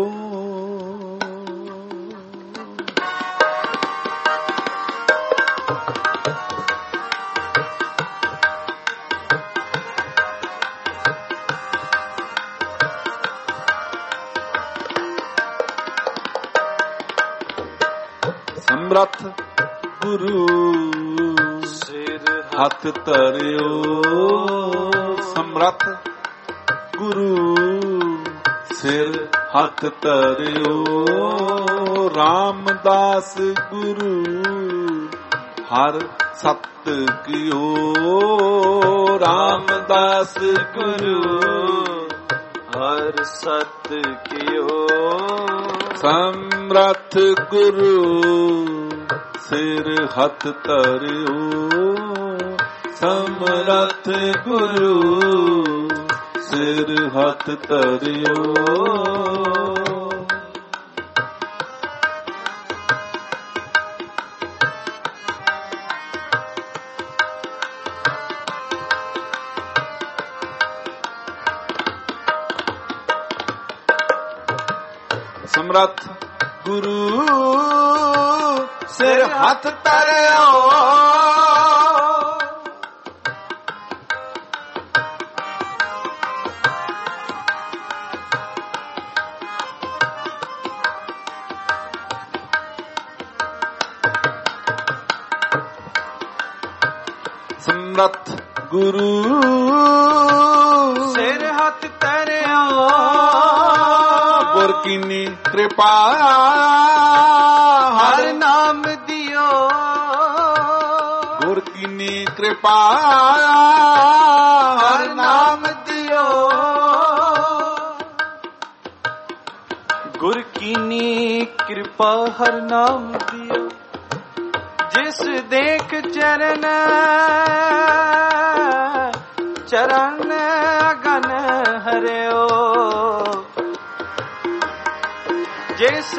ਸਮਰੱਥ ਗੁਰੂ ਸਿਰ ਹੱਥ ਧਰਿਓ ਸਮਰੱਥ ਗੁਰੂ ਸਿਰ ਹੱਥ ਧਰਿਓ ਰਾਮਦਾਸ ਗੁਰੂ ਹਰ ਸਤ ਕੀਓ ਰਾਮਦਾਸ ਗੁਰੂ ਹਰ ਸਤ ਕੀਓ ਸਮਰੱਥ ਗੁਰੂ ਸਿਰ ਹੱਥ ਧਰਿਓ ਸਮਰੱਥ ਗੁਰੂ ਸਿਰ ਹੱਥ ਧਰਿਓ। ਸਮਰੱਥ ਗੁਰੂ ਸਿਰ ਹੱਥ ਧਰਿਓ। ਸਮਰੱਥ ਗੁਰੂ ਸਿਰ ਹੱਥ ਧਰਿਓ। ਗੁਰ ਕੀਨੀ ਕਿਰਪਾ ਹਰ ਨਾਮ ਦਿਓ। ਗੁਰ ਕੀਨੀ ਕਿਰਪਾ ਹਰ ਨਾਮ ਦਿਓ। ਗੁਰ ਕੀਨੀ ਕਿਰਪਾ ਹਰ ਨਾਮ ਦਿਓ। ਜਿਸ ਦੇਖ ਚਰਨ ਚਰਨ ਅਗਨ ਹਰਿਓ। ਜਿਸ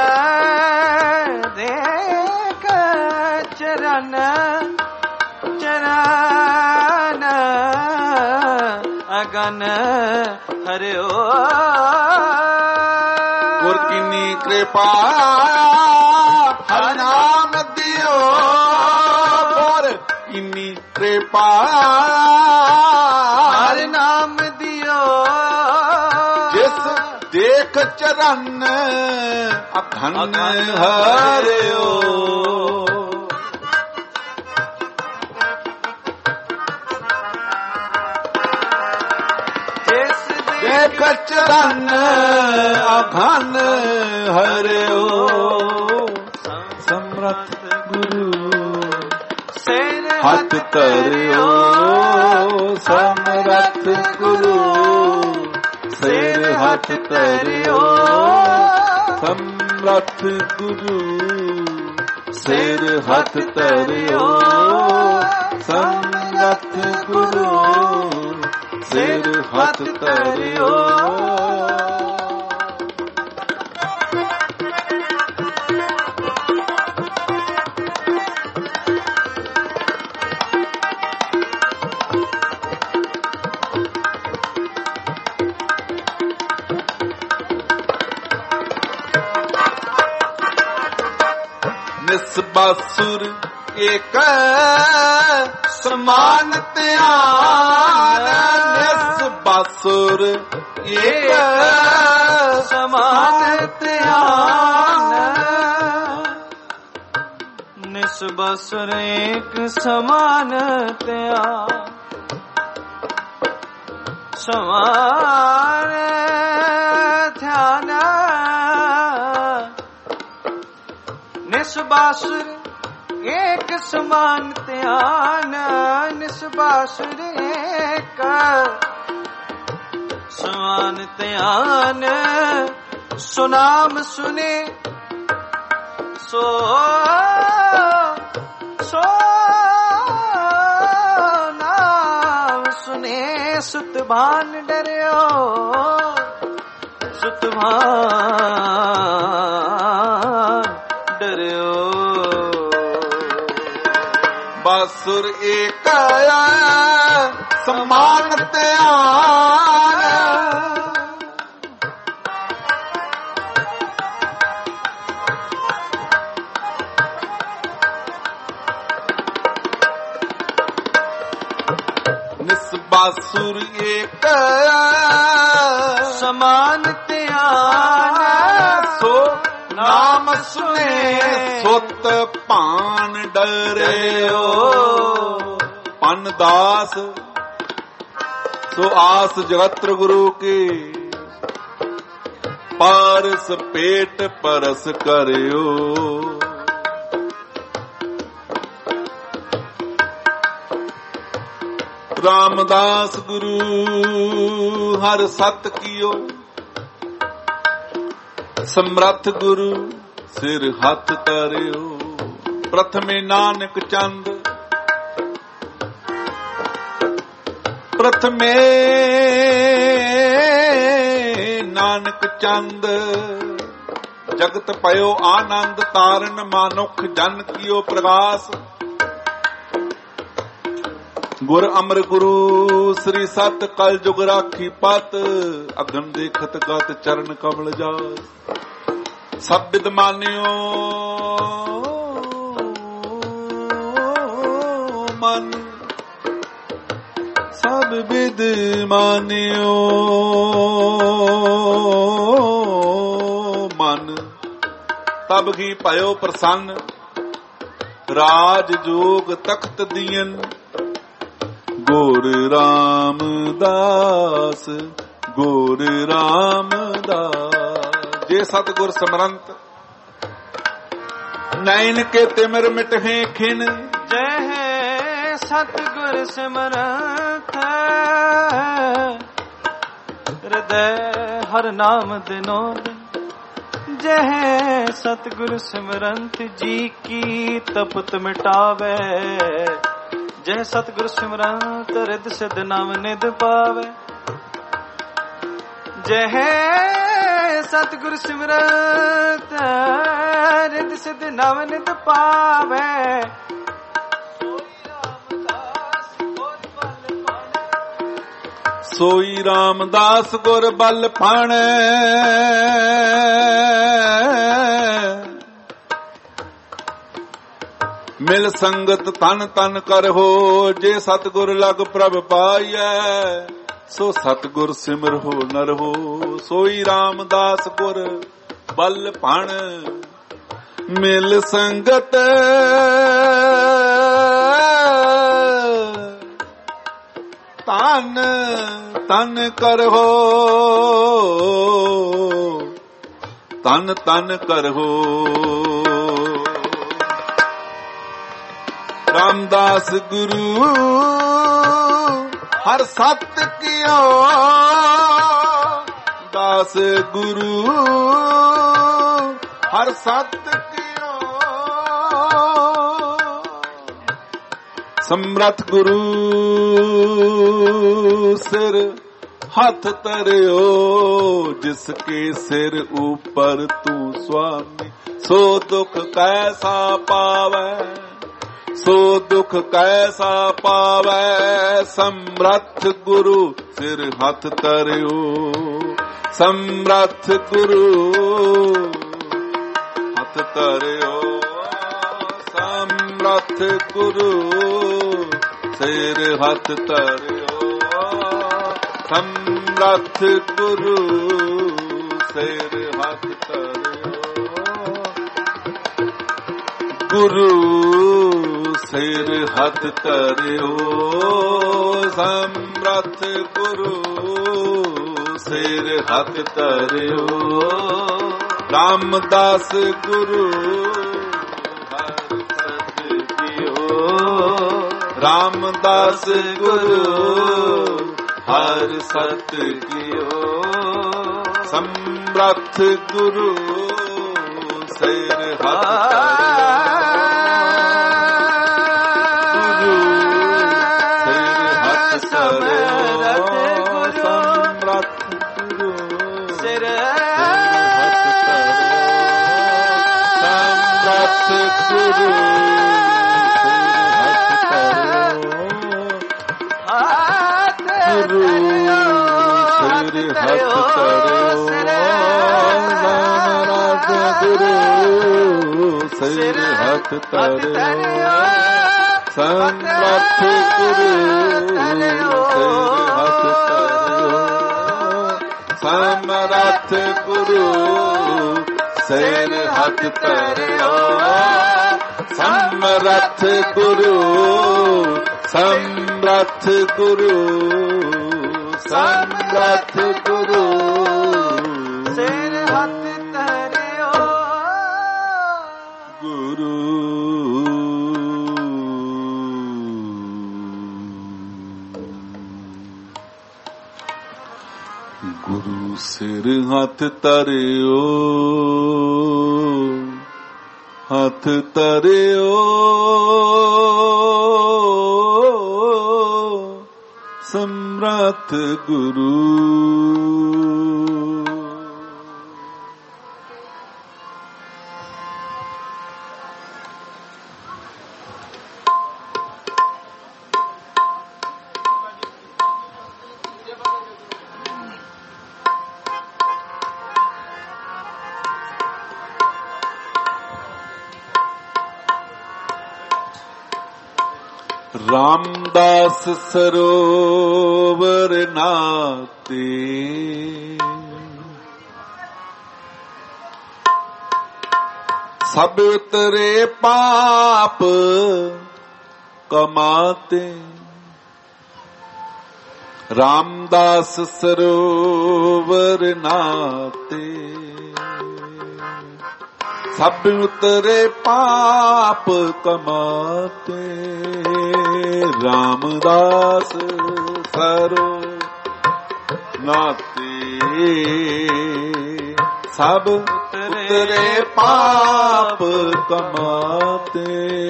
ਦੇਖ ਚਰਨ ਚਰਨ ਅਗਨ ਹਰਿਓ। ਗੁਰ ਕੀਨੀ ਕਿਰਪਾ ਹਰ ਨਾਮ ਦਿਓ। ਗੁਰ ਕੀਨੀ ਕਿਰਪਾ ਹਰ ਨਾਮ ਦਿਓ। ਜਿਸ ਦੇਖ ਚਰਨ ਅਖੰਡ ਹਰਿਓ। ਜਿਸ ਦੇਖ ਚਰਨ ਅਖੰਡ ਹਰਿਓ। ਸਮਰੱਥ ਗੁਰੂ ਸਿਰ ਹੱਥ ਧਰਿਓ। ਸਮਰੱਥ ਗੁਰੂ ਸਿਰ ਹੱਥ ਧਰਿਓ। ਸਮਰੱਥ ਗੁਰੂ ਸਿਰ ਹੱਥ ਧਰਿਓ। ਸਮਰੱਥ ਗੁਰੂ ਸਿਰ ਹੱਥ ਧਰਿਓ। ਨਿਸਬਾਸੁਰ ਏਕ ਸਮਾਨ ਧਿਆਨ। ਨਿਸਬਾਸੁਰ ਏਕ ਸਮਾਨ ਧਿਆਨ। ਨਿਸਬਸੁਰ ਏਕ ਸਮਾਨ ਧਿਆਨ। ਸਮਾਨ ਧਿਆਨ। ਨਿਸਬਾਸੁਰ ਏਕ ਸਮਾਨ ਧਿਆਨ। ਨਿਸਬਾਸੁਰ ਏਕ ਸਮਾਨ ਧਿਆਨ। ਸੁਨਾਮ ਸੁਨੇ ਸੋ ਸੋ ਨਾਮ ਸੁਨੇ। ਸੁਤ ਭਾਨ ਡਰਿਓ। ਸੁਤ ਭਾਨ ਡਰਿਓ। ਬਾਸੁਰ ਏਕ ਸਮਾਨ ਧਿਆਨ। ਨਿਸਬਾਸੁਰ ਏਕ ਸਮਾਨ ਧਿਆਨ। ਸੋ ਨਾਮ ਸੁਨੇ ਸੁਤ ਭਾਨ ਡਰਿਓ। ਪਨ ਦਾਸ ਸੋ ਆਸ ਜਗਤਰ ਗੁਰੂ ਕੀ। ਪਾਰਸ ਪੇਟ ਪਰਸ ਕਰਿਓ। ਰਾਮਦਾਸ ਗੁਰੂ ਹਰ ਸਤ ਕੀਓ। ਸਮਰੱਥ ਗੁਰੂ ਸਿਰ ਹੱਥ ਧਰਿਓ। ਪ੍ਰਥਮੇ ਨਾਨਕ ਚੰਦ ਪ੍ਰਥਮੇ ਨਾਨਕ ਚੰਦ ਜਗਤ ਪਇਓ ਆਨੰਦ ਤਾਰਨ ਮਾਨੁਖ ਜਨ ਕੀਓ ਪ੍ਰਗਾਸ ਗੁਰ ਅਮਰ ਗੁਰੂ ਸ੍ਰੀ ਸਤ ਕਲ ਜੁਗ ਰਾਖੀ ਪਤ ਅਗਨ ਦੇਖਤ ਗਤ ਚਰਨ ਕਮਲ ਜਾਸ ਸਭ ਵਿਦ ਮਾਨਿਓ ਮਨ ਸਭ ਵਿਦ ਮਾਨਿਓ ਮਨ ਤਬ ਹੀ ਭਇਓ ਪ੍ਰਸੰਨ ਰਾਜ ਜੋਗ ਤਖਤ ਦੀਨ ਗੁਰ ਰਾਮਦਾਸ ਗੁਰ ਰਾਮਦਾਸ ਜੇ ਸਤਿਗੁਰ ਸਿਮਰੰਤ ਨੈਣ ਕੇ ਤਿਮਰ ਮਿਟਹਿ ਖਿਨ ਜੈ ਸਤਿਗੁਰ ਸਿਮਰੰਤ ਹਿਰਦੈ ਹਰ ਨਾਮ ਦਿਨੋ ਦਿਨ ਜੈ ਸਤਿਗੁਰ ਸਿਮਰੰਤ ਜੀ ਕੀ ਤਪਤ ਮਿਟਾਵੇ ਜੈ ਸਤਿਗੁਰ ਸਿਮਰੰਤ ਰਿਦ ਸਿਧ ਨਾਮ ਨਿਧ ਪਾਵੇ ਜੈ ਸਤਿਗੁਰ ਸਿਮਰੰਤ ਰਿਦ ਸਿਧ ਨਾਮ ਨਿਧ ਪਾਵੇ ਸੋਈ ਰਾਮਦਾਸ ਗੁਰ ਬਲ ਫਾਣੈ ਮਿਲ ਸੰਗਤ ਤਨ ਤਨ ਕਰਹੋ ਜੇ ਸਤਿਗੁਰ ਲਗ ਪ੍ਰਭ ਪਾਈਐ ਸੋ ਸਤਿਗੁਰ ਸਿਮਰਹੁ ਨਰਹੋ ਸੋਈ ਰਾਮਦਾਸ ਗੁਰ ਬਲ ਫਣ ਮਿਲ ਸੰਗਤ ਤਨ ਤਨ ਕਰਹੋ ਤਨ ਤਨ ਕਰਹੋ ਰਾਮਦਾਸ ਗੁਰੂ ਹਰ ਸਤ ਕੀਓ ਦਾਸ ਗੁਰੂ ਹਰ ਸਤ ਕੀਓ ਸਮਰਥ ਗੁਰੂ ਸਿਰ ਹੱਥ ਧਰਿਓ ਜਿਸ ਕੇ ਸਿਰ ਉਪਰ ਤੂੰ ਸੁਆਮੀ ਸੋ ਦੁਖ ਕੈਸਾ ਪਾਵੈ ਸੋ ਦੁਖ ਕੈਸਾ ਪਾਵੈ ਸਮਰੱਥ ਗੁਰੂ ਸਿਰ ਹੱਥ ਧਰਿਓ ਸਮਰੱਥ ਗੁਰੂ ਹੱਥ ਧਰਿਓ ਸਮਰੱਥ ਗੁਰੂ ਸਿਰ ਹੱਥ ਧਰਿਓ ਸਮਰੱਥ ਗੁਰੂ ਸਿਰ ਹੱਥ ਧਰਿਓ ਗੁਰੂ ਸਿਰ ਹੱਥ ਧਰਿਓ ਸਮਰੱਥ ਗੁਰੂ ਸਿਰ ਹੱਥ ਧਰਿਓ ਰਾਮਦਾਸ ਗੁਰੂ ਹਰਿ ਸਤ ਕੀਓ ਰਾਮਦਾਸ ਗੁਰੂ ਹਰਿ ਸਤ ਕੀਓ ਸਮਰੱਥ ਗੁਰੂ ਸਿਰ ਹੱਥ ਧਰਿਓ ਸਿਰ ਹੱਥ ਧਰਿਓ ਸਮਰੱਥ ਗੁਰੂ ਸਿਰ ਹੱਥ ਧਰਿਓ ਸਮਰੱਥ ਗੁਰੂ ਸਿਰ ਹੱਥ ਧਰਿਓ ਸਮਰੱਥ ਗੁਰੂ ਸਮਰੱਥ ਗੁਰੂ ਸਮਰੱਥ ਗੁਰੂ ਸਿਰ ਹੱਥ ਧਰਿਓ ਗੁਰੂ ਗੁਰੂ ਸਿਰ ਹੱਥ ਧਰਿਓ ਹੱਥ ਧਰਿਓ ਸਮਰੱਥ ਰਥ ਗੁਰੂ। ਰਾਮਦਾਸ ਸਰੋਵਰ ਨਾਤੇ, ਸਭ ਉਤਰੇ ਪਾਪ ਕਮਾਤੇ। ਰਾਮਦਾਸ ਸਰੋਵਰ ਨਾਤੇ, ਸਭ ਉਤਰੇ ਪਾਪ ਕਮਾਤੇ। ਰਾਮਦਾਸ ਸਰੋ ਨਾਤੇ, ਸਭ ਉਤਰੇ ਪਾਪ ਕਮਾਤੇ।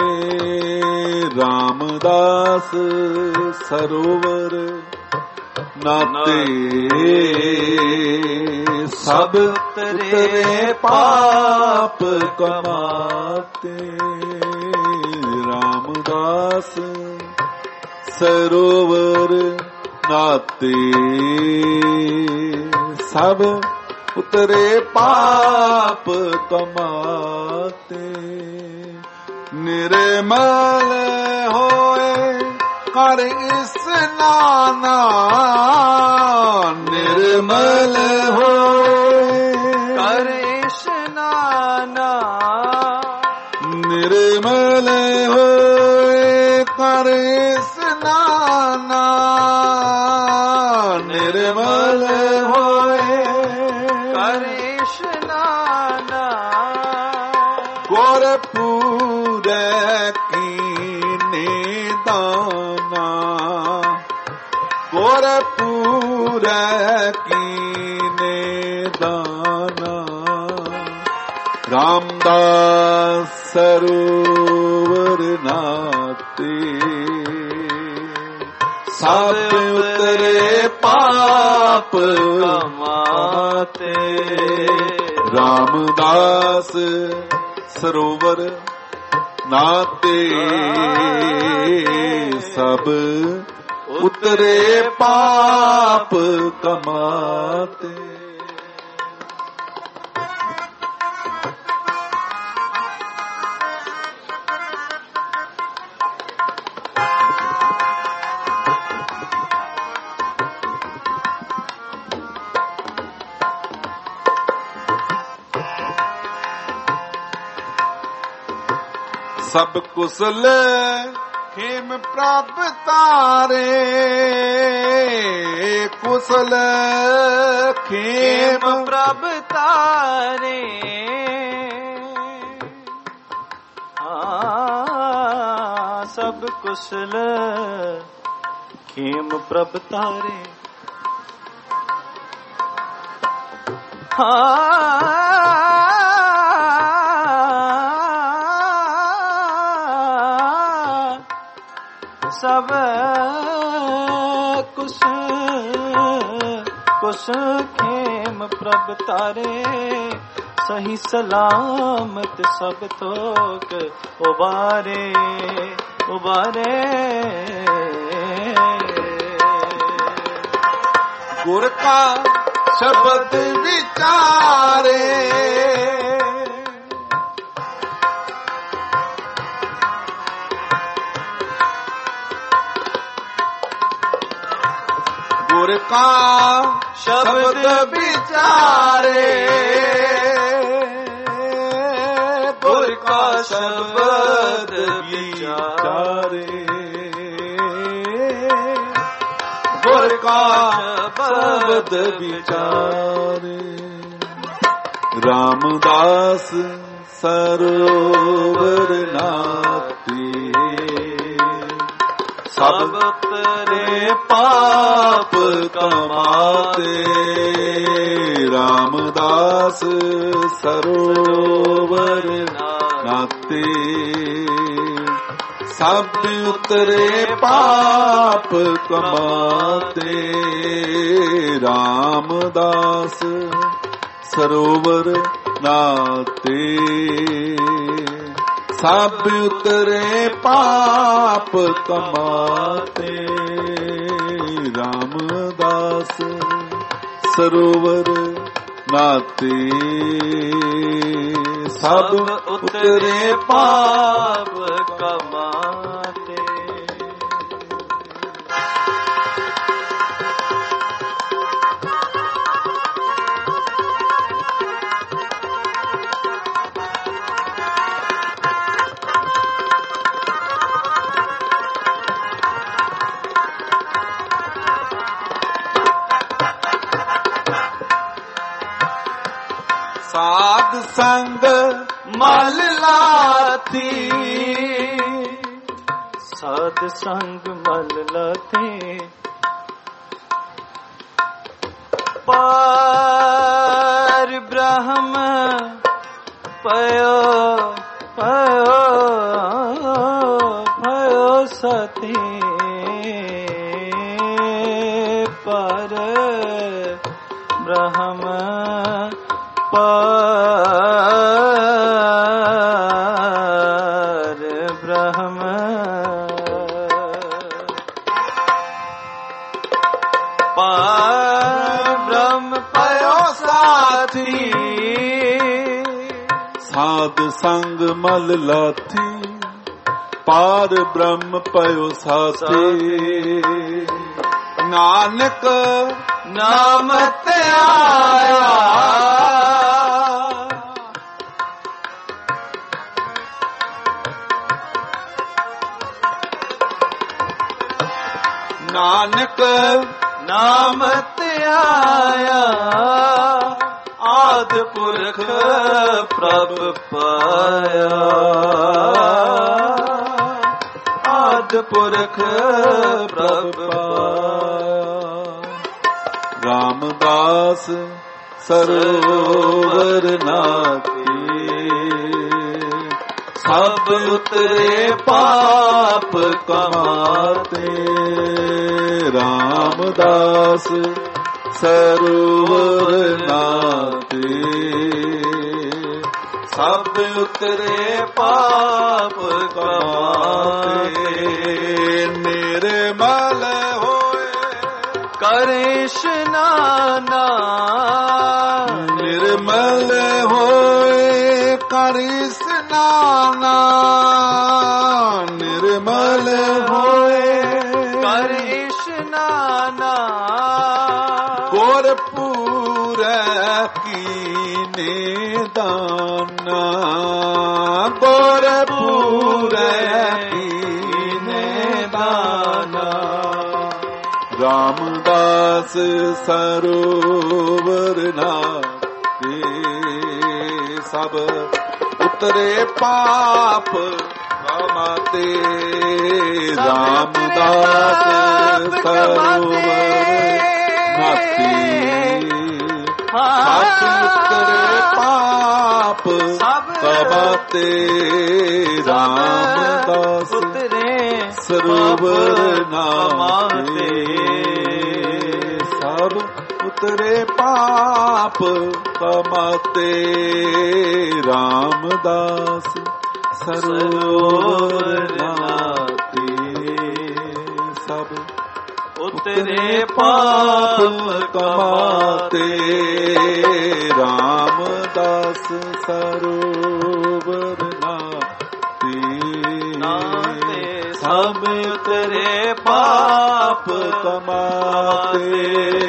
ਰਾਮਦਾਸ ਸਰੋਵਰ ਨਾਤੇ, ਸਭ ਉਤਰੇ ਪਾਪ ਕਮਾਤੇ। ਰਾਮਦਾਸ ਸਰੋਵਰ ਨਾਤੇ, ਸਭ ਉਤਰੇ ਪਾਪ ਕਮਾਤੇ। ਨਿਰਮਲ ਹੋਏ ਕਰ ਇਸਨਾਨਾ, ਨਿਰਮਲ ਹੋਏ ਕਰ ਇਸਨਾਨਾ। ਨਿਰਮਲ ਹੋਏ ਕਰ ਇਸਨਾਨਾ, ਨਿਰਮਲ ਹੋਏ ਕਰ ਇਸਨਾਨਾ। ਗੁਰਪੂਰੈ ਕੀਨੇ ਦਾਨਾ, ਗੁਰਪੂਰੈ ਕੀਨੇ ਦਾਨਾ। ਰਾਮਦਾਸ ਸਰੋਵਰ ਨਾਤੇ, ਸਭ ਉਤਰੇ ਪਾਪ ਕਮਾਤੇ। ਰਾਮਦਾਸ ਸਰੋਵਰ ਨਾਤੇ, ਸਭ ਉਤਰੇ ਪਾਪ ਕਮਾਤੇ। ਸਭ ਕੁਸਲ ਖੇਮ ਪ੍ਰਭ ਤਾਰੇ, ਕੁਸਲ ਖੇਮ ਪ੍ਰਭ ਤਾਰੇ। ਸਭ ਕੁਸਲ ਖੇਮ ਪ੍ਰਭ ਤਾਰੇ। ਸਭ ਕੁਸ ਕੁਸ ਖੇਮ ਪ੍ਰਭ ਤਾਰੇ। ਸਹੀ ਸਲਾਮਤ ਸਭ ਥੋਕ ਉਬਾਰੇ ਉਬਾਰੇ। ਗੁਰ ਕਾ ਸ਼ਬਦ ਵਿਚਾਰੇ, ਗੁਰ ਕਾ ਸ਼ਬਦ ਵਿਚਾਰੇ। ਗੁਰ ਕਾ ਸ਼ਬਦ ਵਿਚਾਰੇ। ਗੁਰ ਕਾ ਸ਼ਬਦ ਵਿਚਾਰੇ। ਰਾਮਦਾਸ ਸਰੋਵਰ ਨਾਤੇ, ਸਭ ਉਤਰੇ ਪਾਪ ਕਮਾਤੇ। ਰਾਮਦਾਸ ਸਰੋਵਰ ਨਾਤੇ, ਸਭ ਉਤਰੇ ਪਾਪ ਕਮਾਤੇ ਰਾਮਦਾਸ ਸਰੋਵਰ ਨਾਤੇ ਸਭ ਉਤਰੇ ਪਾਪ ਕਮਾਤੇ ਰਾਮਦਾਸ ਸਰੋਵਰ ਨਾਤੇ ਸਭ ਉਤਰੇ ਪਾਪ ਕਮਾਤੇ ਸਾਧ ਸੰਗ ਮਲ ਲਾਤੀ ਸਾਧ ਸੰਗ ਮਲ ਲਾਤੀ ਪਰ ਬ੍ਰਹਮ ਪਇਓ ਪਇਓ ਪਇਓ ਸਤੀ ਪਰ ਬ੍ਰਹਮ ਪਰ ਬ੍ਰਹਮ ਪਰ ਬ੍ਰਹਮ ਪਇਓ ਸਾਥੀ ਸਾਧ ਸੰਗ ਮਲ ਲਾਥੀ ਪਾਰ ਬ੍ਰਹਮ ਪਇਓ ਸਾਥੀ ਨਾਨਕ ਨਾਮ ਤੇ ਆਇਆ ਨਾਨਕ ਨਾਮ ਤੇ ਆਇਆ ਆਦਿ ਪੁਰਖ ਪ੍ਰਭ ਪਾਇਆ ਆਦਿ ਪੁਰਖ ਪ੍ਰਭ ਪਾਇਆ ਰਾਮਦਾਸ ਸਰੋਵਰ ਨਾਤੇ ਸਭ ਉਤਰੇ ਪਾਪ ਕਮਾਤੇ ਰਾਮਦਾਸ ਸਰੋਵਰ ਨਾਤੇ ਸਭ ਉਤਰੇ ਪਾਪ ਕਮਾਤੇ ਨਿਰਮਲ ਹੋਏ ਕਰ ਇਸ਼ਨਾਨਾ ਨਿਰਮਲ ਹੋਏ ਕਰ ਇਸ਼ਨਾਨਾ ਨਿਰਮਲ ਹੋਏ ਕਰ ਇਸ਼ਨਾਨਾ ਗੁਰਪੂਰੈ ਕੀਨੇ ਦਾਨਾ ਗੁਰਪੂਰੈ ਕੀਨੇ ਦਾਨਾ ਰਾਮਦਾਸ ਸਰੋਵਰ ਨਾਤੇ ਸਭ ਉਤਰੇ ਪਾਪ ਕਮਾਤੇ ਰਾਮਦਾਸ ਸਰੋਵਰ ਨਾਤੇ ਸਭ ਉਤਰੇ ਪਾਪ ਕਮਾਤੇ ਰਾਮਦਾਸ ਉਤਰੇ ਸਰੋਵਰ ਨਾਤੇ ਸਭ ਉਤਰੇ ਪਾਪ ਕਮਾਤੇ ਰਾਮਦਾਸ ਸਰੋਵਰ ਨਾਤੇ ਸਭ ਉਤਰੇ ਪਾਪ ਕਮਾਤੇ ਰਾਮਦਾਸ ਸਰੋਵਰ ਨਾਤੇ ਸਭ ਉਤਰੇ ਪਾਪ ਕਮਾਤੇ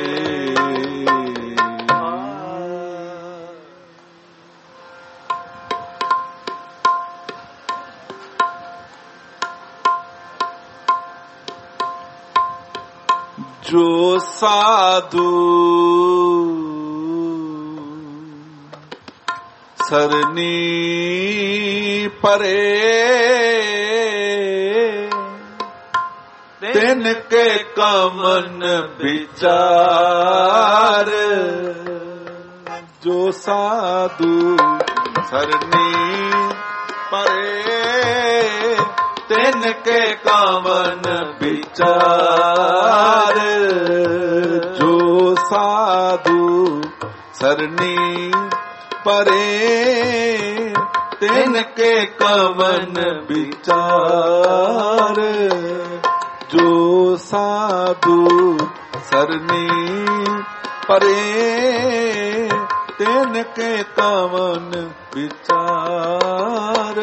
ਜੋ ਸਾਧੂ ਸਰਨੀ ਪਰੇ ਤਿਨ ਕੇ ਕਮਨ ਵਿਚਾਰ ਜੋ ਸਾਧੂ ਸਰਨੀ ਪਰੇ तिनके कवन विचार। जो साधु सरनी परे तिनके कवन विचार। जो साधु सरनी परे तिनके कवन विचार।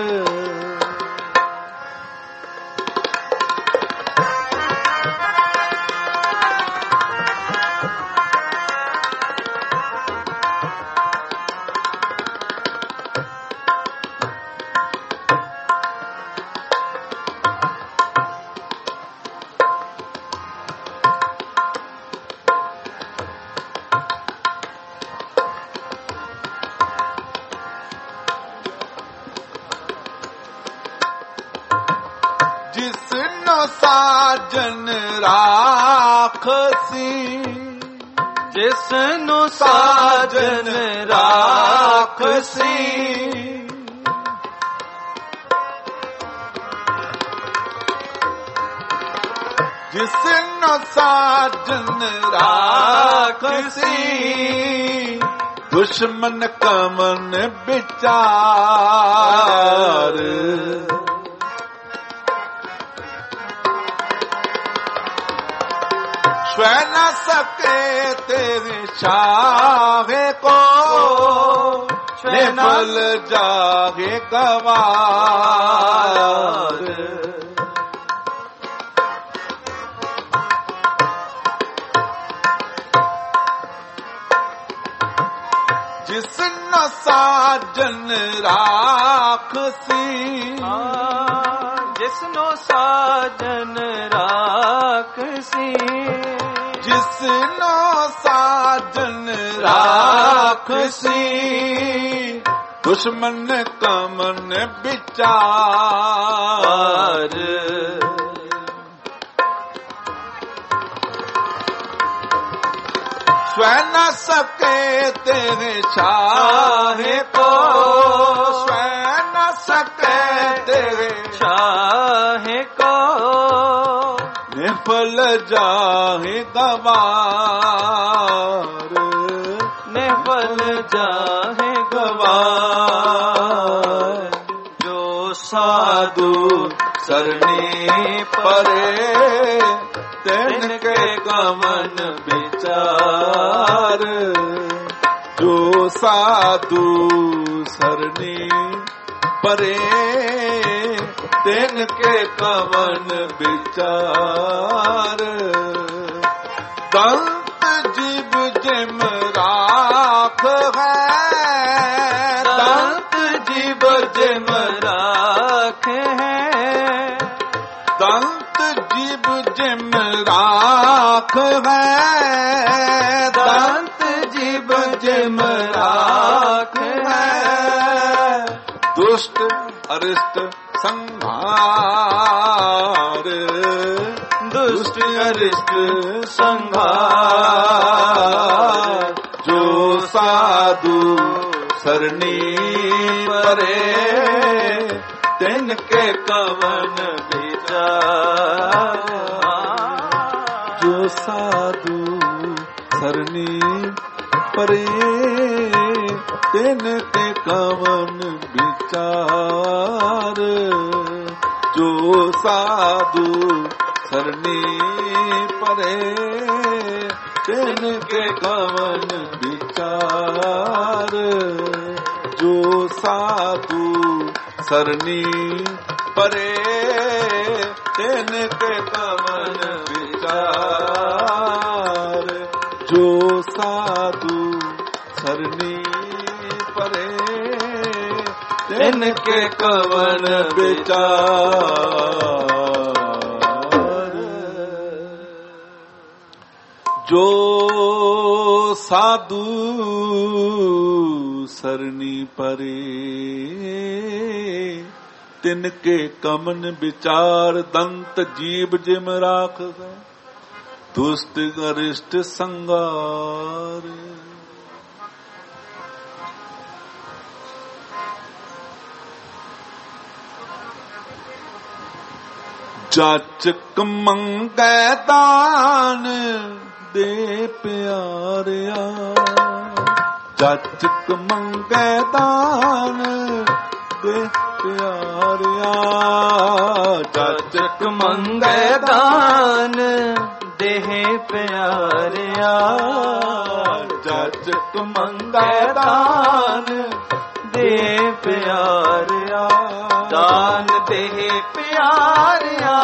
साजन राखसी जिसनु साजन राखसी। जिसनु साजन राखसी दुश्मन कवन विचार। स्व न सके तेरे चाहे को निफल जागे गवार। जिसनु साजन राखसी जिसनु साजन राखसी। जिसनो साजन राखसी दुश्मन कमन विचार। स्व न सके तेरे चाहे को स्व न सके तेरे चाहे को निफल जाहे गवार। निफल जाहे गवार। जो साधु सरनी परे तिनके कवन विचार। जो साधु सरनी परे तिनके कवन विचार। दंत जीव जिम राख है दंत जीव जिम राख है। दंत जीव जिम राख है दंत जीव जिम राख है। दुष्ट अरिष्ट संहार। दुष्ट अरिष्ट संहार। जो साधु सरनी परे तिनके कवन विचार। जो साधु सरनी परे तिनके कवन विचार। जो साधु सरनी परे तिनके कवन विचार। जो साधु सरनी परे तिनके कवन विचार। जो साधु सरनी परे तिनके कवन विचार। जो साधु सरनी परे तिनके कमन विचार। दंत जीव जिम राख दुष्ट अरिष्ट संगार। ਜਾਚਕ ਮੰਗੈ ਦਾਨ ਦੇ ਪਿਆਰਿਆ, ਜਾਚਕ ਮੰਗੈ ਦਾਨ ਦੇ ਪਿਆਰਿਆ, ਜਾਚਕ ਮੰਗੈ ਦਾਨ ਦੇਹ ਪਿਆਰਿਆ, ਜਾਚਕ ਮੰਗੈ ਦਾਨ ਦੇ ਪਿਆਰਿਆ, ਦਾਨ ਦੇਹ ਪਿਆਰਿਆ,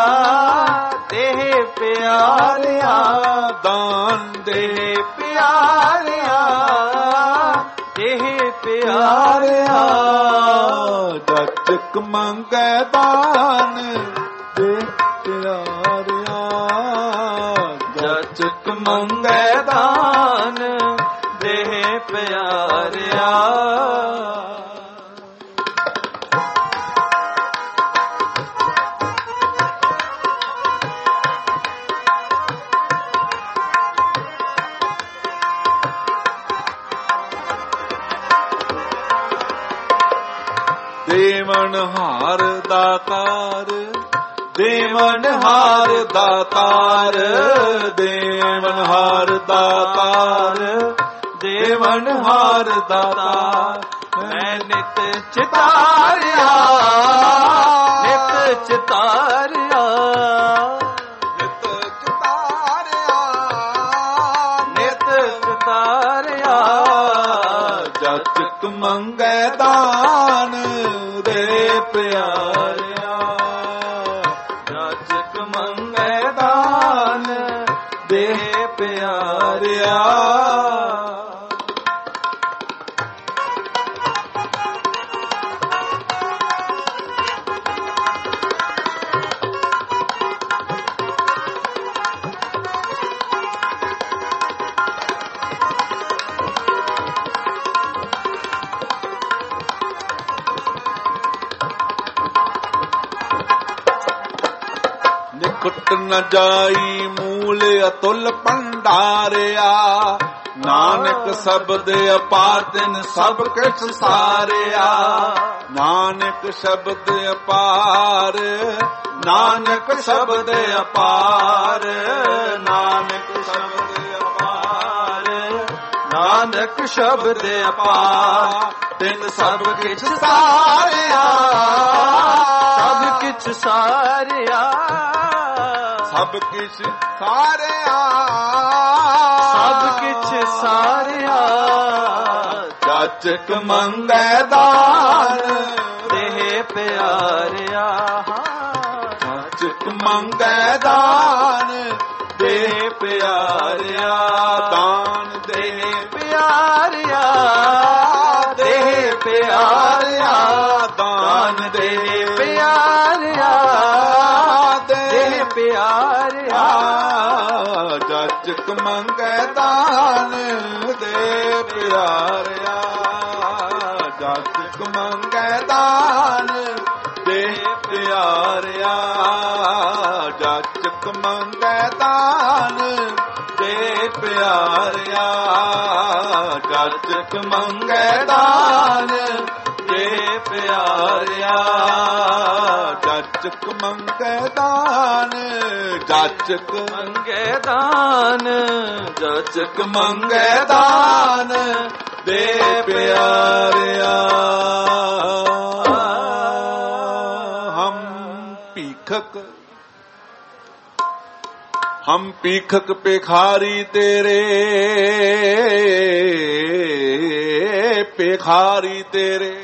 ਦੇਹ ਪਿਆਰਿਆ, ਦਾਨ ਦੇਹ ਪਿਆਰਿਆ, ਦੇਹ ਪਿਆਰਿਆ, ਜਾਚਕ ਮੰਗੈ ਦਾਨ ਦੇ ਪਿਆਰਿਆ, ਜਾਚਕ ਮੰਗੈ ਦਾਨ ਦੇਹ ਪਿਆਰਿਆ। ਦੇਵਨਹਾਰ ਦਾਤਾਰ, ਦੇਵਨਹਾਰ ਦਾਤਾਰ, ਦੇਵਨਹਾਰ ਦਾਤਾਰ, ਦੇਵਨਹਾਰ ਦਾਤਾਰ, ਮੈਂ ਨਿਤ ਚਿਤਾਰਿਆ, ਨਿਤ ਚਿਤਾਰਿਆ, ਨਿਤ ਚਿਤਾਰਿਆ, ਨਿਤ ਚਿਤਾਰਿਆ, ਜਾਚਕ ਮੰਗੈ ਦਾਨ ਦੇ ਪਿਆਰਿਆ, ਜਾਚਕ ਮੰਗੈ ਦਾਨ ਦੇ ਪਿਆਰਿਆ। ਨਿਕਟ ਨ ਜਾਈ ਮੂਲ ਅਤੁਲ ਭੰਡਾਰਿਆ, ਨਾਨਕ ਸ਼ਬਦ ਅਪਾਰ ਤਿਨ ਸਭ ਕਿਛ ਸਾਰਿਆ, ਨਾਨਕ ਸ਼ਬਦ ਅਪਾਰ, ਨਾਨਕ ਸ਼ਬਦ ਅਪਾਰ, ਨਾਨਕ ਸ਼ਬਦ ਅਪਾਰ, ਨਾਨਕ ਸ਼ਬਦ ਅਪਾਰ ਤਿਨ ਸਭ ਕਿਛ ਸਾਰਿਆ, ਸਭ ਕਿਛ ਸਾਰਿਆ, ਸਭ ਕਿਛ ਸਾਰਿਆ, ਸਭ ਕਿਛ ਸਾਰਿਆ, ਜਾਚਕ ਮੰਗੈ ਦਾਨ ਦੇਹ ਪਿਆਰਿਆ, ਜਾਚਕ ਮੰਗੈ ਦਾਨ ਦੇ ਪਿਆਰਿਆ, ਦਾਨ ਦੇ ਪਿਆਰਿਆ, ਦੇਹ ਪਿਆਰਿਆ, ਦਾਨ ਦੇ ਪਿਆਰਿਆ, ਦੇਹ ਪਿਆਰਿਆ, ਜਾਚਕ ਮੰਗੈ ਦਾਨ ਦੇ ਪਿਆਰਿਆ, ਜਾਚਕ ਮੰਗੈ ਦਾਨ ਦੇ ਪਿਆਰਿਆ, ਜਾਚਕ ਮੰਗੈ ਦਾਨ ਦੇ ਪਿਆਰਿਆ, ਜਾਚਕ ਮੰਗੈ ਦਾਨ ਦੇ ਪਿਆਰਿਆ, ਜਾਚਕ ਮੰਗੈ ਦਾਨ, ਜਾਚਕ ਮੰਗੈ ਦਾਨ, ਜਾਚਕ ਮੰਗੈ ਦਾਨ ਦੇ ਪਿਆਰਿਆ। ਹਮ ਭੀਖਕ ਭਿਖਾਰੀ ਤੇਰੇ, ਭਿਖਾਰੀ ਤੇਰੇ,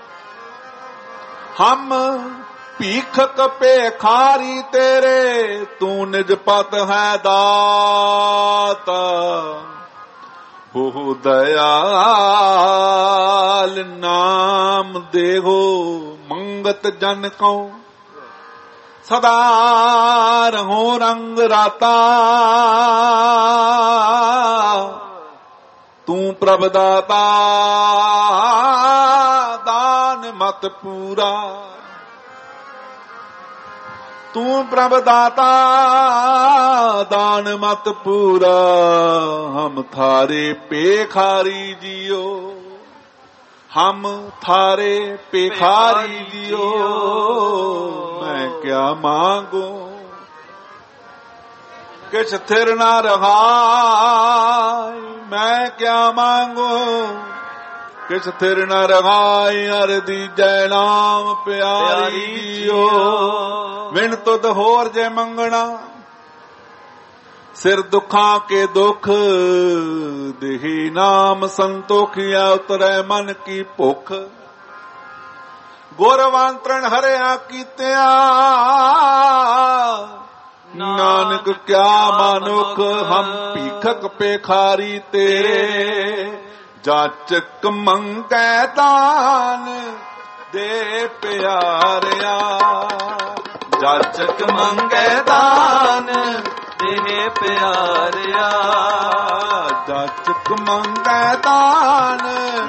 ਹਮ ਭੀਖਕ ਭਿਖਾਰੀ ਤੇਰੇ, ਤੂੰ ਨਿਜ ਪਤ ਹੈ ਦਾਤਾ, ਬਹੁ ਦਇਆਲ ਨਾਮ ਦੇਹੋ ਮੰਗਤ ਜਨ ਕਉ, ਸਦਾ ਰਹੋ ਰੰਗ ਰਾਤਾ, ਤੂੰ ਪ੍ਰਭ ਦਾਤਾ ਦਾਨ ਮਤ ਪੂਰਾ, ਤੂੰ ਪ੍ਰਭ ਦਾਤਾ ਦਾਨ ਮਤ ਪੂਰਾ, ਹਮ ਥਾਰੇ ਭਿਖਾਰੀ ਜੀਓ, ਹਮ ਥਾਰੇ ਭਿਖਾਰੀ ਜੀਓ, ਮੈਂ क्या मांगो। किछ थिर ना रहाई मैं क्या मांगो, किछ थिर न रहाई हर दीजै नाम प्यारी जियो। विण तुद होर जे मंगना सिर दुखां के दुख, देही नाम संतोखिया उतरै मन की भुख। गुरवंतरण हरिया कीतिया नानक क्या मानुख, हम भीखक पेखारी तेरे। जाचक मंगै दान दे प्यारिया, जाचक मंगै दान दे प्यारिया। जाचक मंगै दान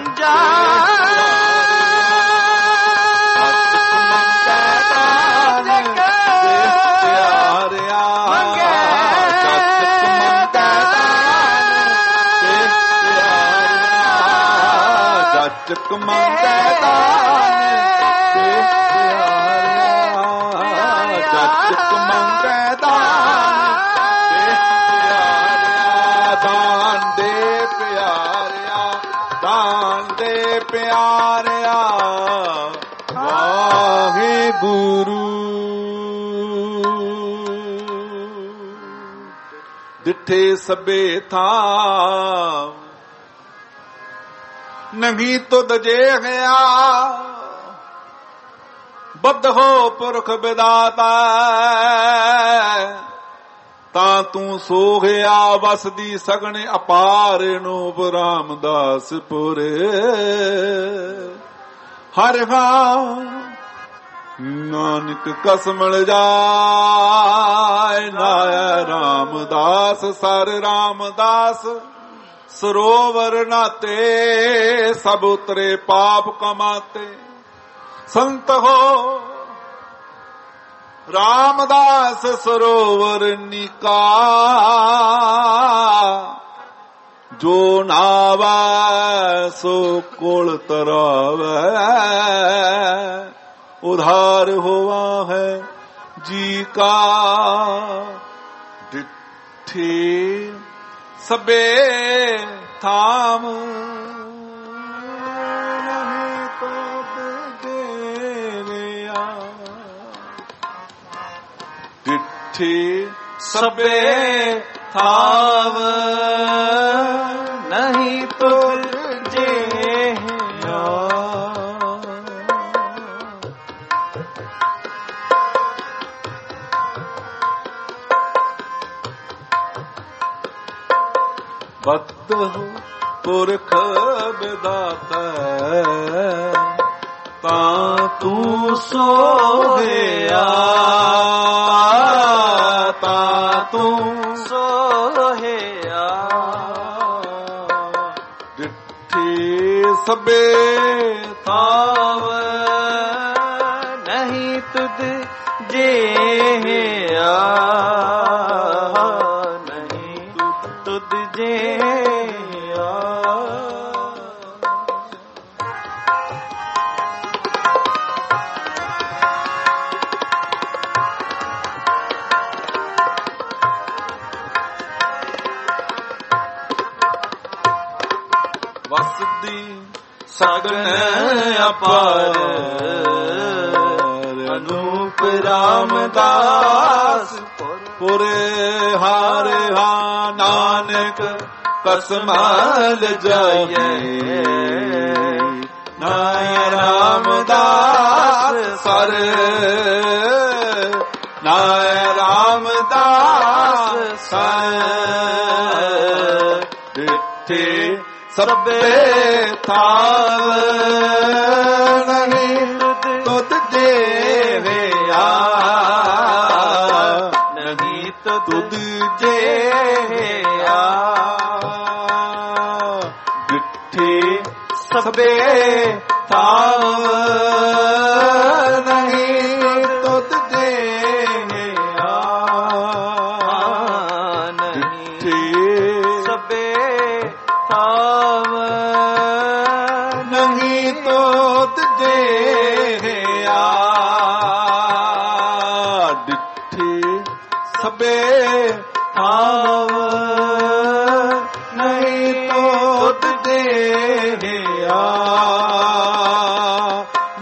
जाचक मंगै दान दे प्यारिया। जाचक मंगै दान दे प्यारिया, दान दे प्यारिया। वाहे गुरु दिठे सबे था नहीं तुद जे गया। बद हो पुरख विदाता तां तू सो गया। वसदी सगने अपार नूप रामदास पुरे। हर नानक कसमल जाय नाय रामदास सर रामदास। सरोवर नाते सब उतरे पाप कमाते। संत हो रामदास सरोवर निका। जो नावा सो कोल तरावे। उधार हुआ है जी का डिठे सबे थाम। नहीं तो देरिया डिठे सबे थाम। नहीं तो जे बद हो पुरख विदाता तां तू सोया। तां तू सोया डिठे सबे थाव। नहीं तुद जे सगन अपार अनूप रामदास पुरे। हारे हा नानक कसमल जाए। नाय रामदास सर नाय रामदास सर। डिठे सबे थाव। नहीं तुद जेया। नहीं तो तुद जेया। डिठे सबे थाव। नहीं तुद जेया। डिठे सबे थाव। नहीं तो तुझे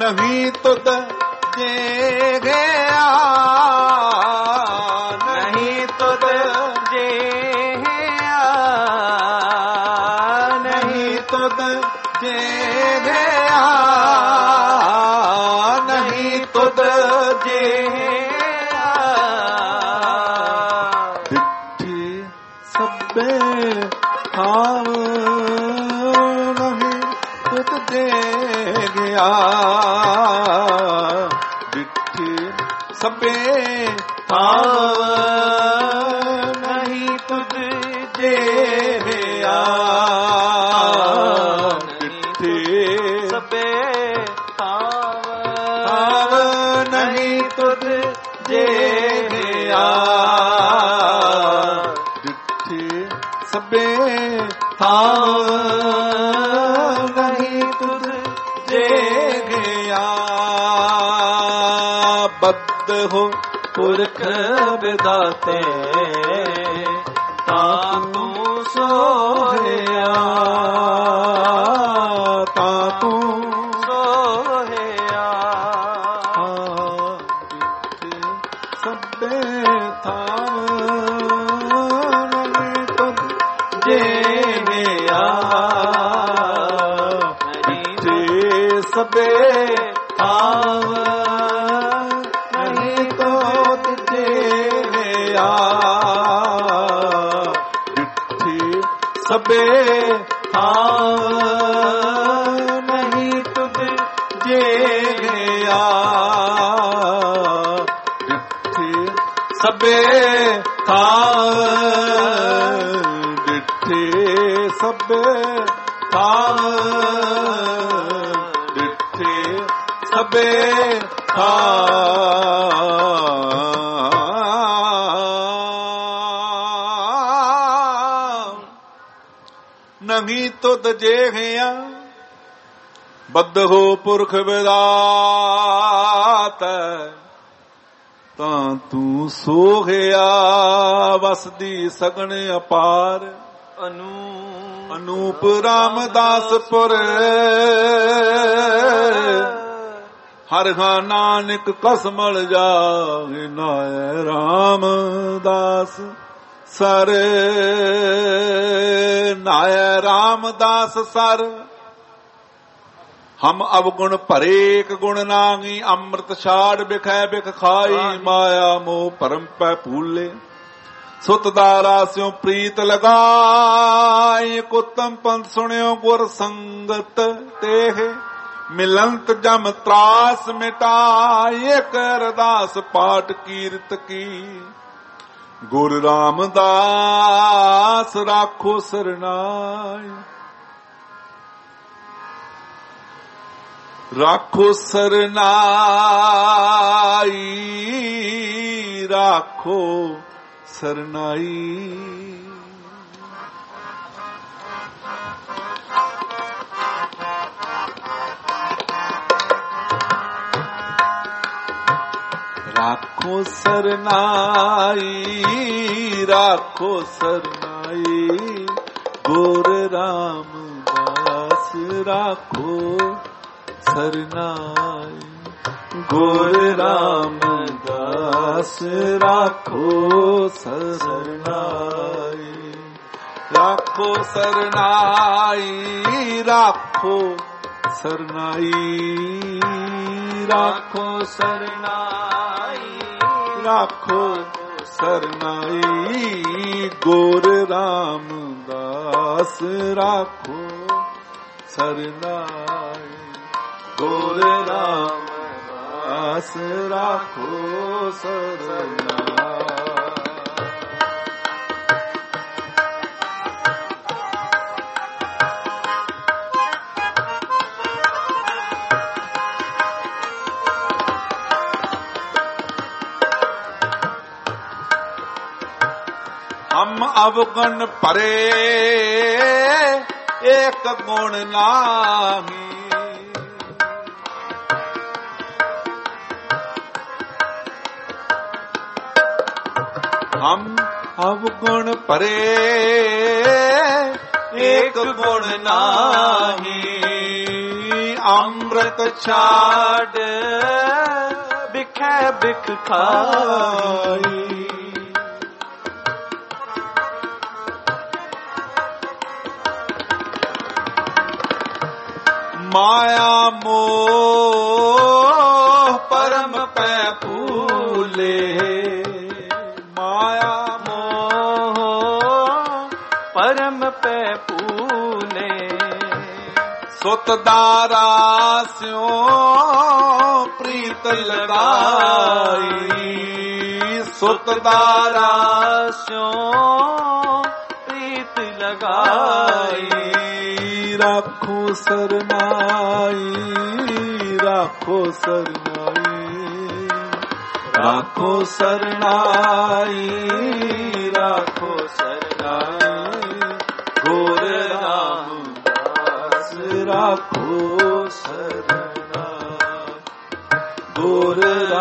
ਨਹੀਂ ਤੁਧ ਜੇ ਗਿਆ, ਨਹੀਂ ਤੁਧ ਜਿਹਾ, ਨਹੀਂ ਤੁਧ ਜੇ ਗਿਆ, ਨਹੀਂ ਤੁਧ ਜਿਹਾ, ਡਿੱਠੀ ਸਭੇ ਥਾਵ, ਨਹੀਂ ਤੁਧ ਜੇ ਗਿਆ, ਡਿੱਠੀ ਸਭੇ ਥਾਵ, ਨਹੀਂ ਤੁਧ ਜਿਹਾ, ਡਿੱਠੀ ਸਭੇ ਥਾਵ, ਥਾਵ, ਨਹੀਂ ਤੁਧ ਜਿਹਾ, ਡਿੱਠੀ ਸਭੇ ਥਾਵ, ਨਹੀਂ ਤੁਧ ਜਿਹਾ, ਬੱਧ ਹੋ ਪੁਰਖ ਵਿਦਾਤੇ ਤਾਂ ਤੂੰ ਸੋਹਿਆ, ਤਾਂ ਤੂੰ ਸੋਹਿਆ, ਸਭੇ ਥਾਵ, ਨਹੀਂ ਤੁਧ ਜਿਹਾ, ਡਿੱਠੇ ਸਭੇ ਥਾਵ, ਨਹੀਂ ਤੁਧ ਜਿਹਾ, ਡਿੱਠੇ ਸਭੇ ਥਾਵ, ਨਹੀਂ ਤੁਧ ਜਿਹਾ, ਡਿੱਠੇ ਸਭੇ ਥਾਵ, ਡਿੱਠੇ ਸਭੇ ਥਾਵ, ਡਿੱਠੇ ਸਭੇ ਥਾਵ, ਨਹੀਂ ਤੁਧ ਜਿਹਾ, ਬੱਧ ਹੋ ਪੁਰਖ ਵਿਦਾਤ ਤਾਂ ਤੂੰ ਸੋਹਿਆ, ਵਸਦੀ ਸਗਣ ਅਪਾਰ, ਅਨੂਪ ਰਾਮਦਾਸਪੁਰ, ਹਰ ਹਾ ਨਾਨਕ ਕਸਮਲ ਜਾਏ, ਨਾਇ ਰਾਮਦਾਸ ਸਰ, ਨਾਇ ਰਾਮਦਾਸ ਸਰ, ਹਮ ਅਵਗੁਣ ਭਰੇ ਇੱਕ ਗੁਣ ਨਾਹੀ, ਅੰਮ੍ਰਿਤ ਛਾੜ ਬਿਖੈ ਬਿਖ ਖਾਈ, ਮਾਇਆ ਮੋਹ ਭਰਮ ਪੈ ਭੂਲੇ, ਸੁਤ ਦਾਰਾ ਸਿਉ ਪ੍ਰੀਤ ਲਗਾਈ, ਕੁਤਮ ਪੰਥ ਸੁਣਿਓ ਗੁਰ ਸੰਗਤ ਤੇਹ, ਮਿਲੰਤ ਜਮ ਤਰਾਸ ਮਿਟਾਈ, ਇਕ ਅਰਦਾਸ ਪਾਠ ਕੀਰਤ ਕੀ, ਗੁਰ ਰਾਮਦਾਸ ਰਾਖੋ ਸਰਨਾਈ, ਰਾਖੋ ਸਰਨਾਈ, ਰਾਖੋ ਸਰਨਾਈ, ਰਾਖੋ ਸਰਨਾਈ, ਰਾਖੋ ਸਰਨਾਈ, ਗੁਰ ਰਾਮਦਾਸ ਰਾਖੋ ਸਰਨਾਈ, ਗੁਰ ਰਾਮਦਾਸ ਰਾਖੋ ਸਰਨਾਈ, ਰਾਖੋ ਸਰਨਾਈ, ਰਾਖੋ ਸਰਨਾਈ, ਰਾਖੋ ਸਰਨਾਈ, ਰਾਖੋ ਸਰਨਾਈ, ਗੁਰ ਰਾਮਦਾਸ ਰਾਖੋ ਸਰਨਾਈ, ਗੁਰ ਰਾਮਦਾਸ ਰਾਖੋ ਸਰਨਾਈ। ਹਮ ਅਵਗੁਣ ਭਰੇ ਏਕ ਗੁਣ ਨਾਹੀ, ਹਮ ਅਵਗੁਣ ਭਰੇ ਏਕ ਗੁਣ ਨਾਹੀ, ਅੰਮ੍ਰਿਤ ਛਾੜ ਬਿਖੈ ਬਿਖ ਖਾਈ। ਮਾਇਆ ਮੋਹ ਪਰਮ ਪੈ ਭੂਲੇ। ਮਾਇਆ ਮੋਹ ਪਰਮ ਪੈ ਭੂਲੇ। ਸੁਤ ਦਾਰਾ ਸਿਉ ਪ੍ਰੀਤ ਲਗਾਈ। ਸੁਤ ਦਾਰਾ ਸਿਉ ਪ੍ਰੀਤ ਲਗਾਈ। ਰਾਖੋ ਸਰਨਾਈ। ਰਾਖੋ ਸਰਨਾਈ। ਰਾਖੋ ਸਰਨਾਈ। ਰਾਖੋ ਸਰਨਾਈ। ਗੁਰ ਰਾਮਦਾਸ ਰਾਖੋ ਸਰਨਾਈ। ਗੁਰ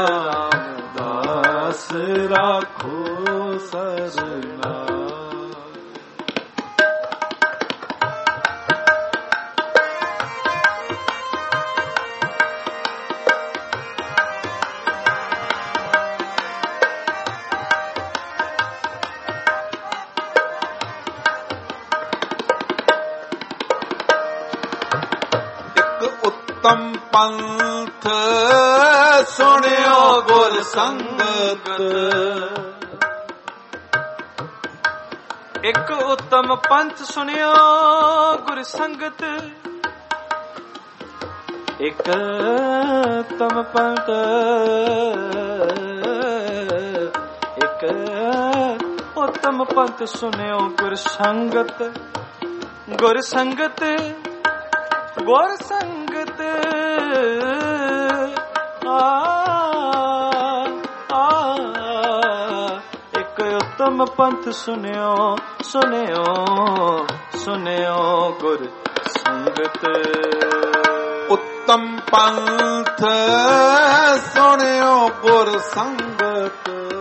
ਰਾਮਦਾਸ ਰਾਖੋ ਸਰਨਾਈ। ਉੱਤਮ ਪੰਥ ਸੁਣਿਓ ਗੁਰ ਸੰਗਤ। ਇੱਕ ਉੱਤਮ ਪੰਥ ਸੁਣਿਓ ਗੁਰ ਸੰਗਤ। ਇੱਕ ਉੱਤਮ ਪੰਥ। ਇੱਕ ਉੱਤਮ ਪੰਥ ਸੁਣਿਓ ਗੁਰ ਸੰਗਤ। ਗੁਰ ਸੰਗਤ। ਗੁਰ ਸੰਗਤ। ਇੱਕ ਉੱਤਮ ਪੰਥ ਸੁਣਿਓ ਸੁਣਿਓ ਸੁਣਿਓ ਗੁਰ ਸੰਗਤ। ਉੱਤਮ ਪੰਥ ਸੁਣਿਓ ਗੁਰ ਸੰਗਤ।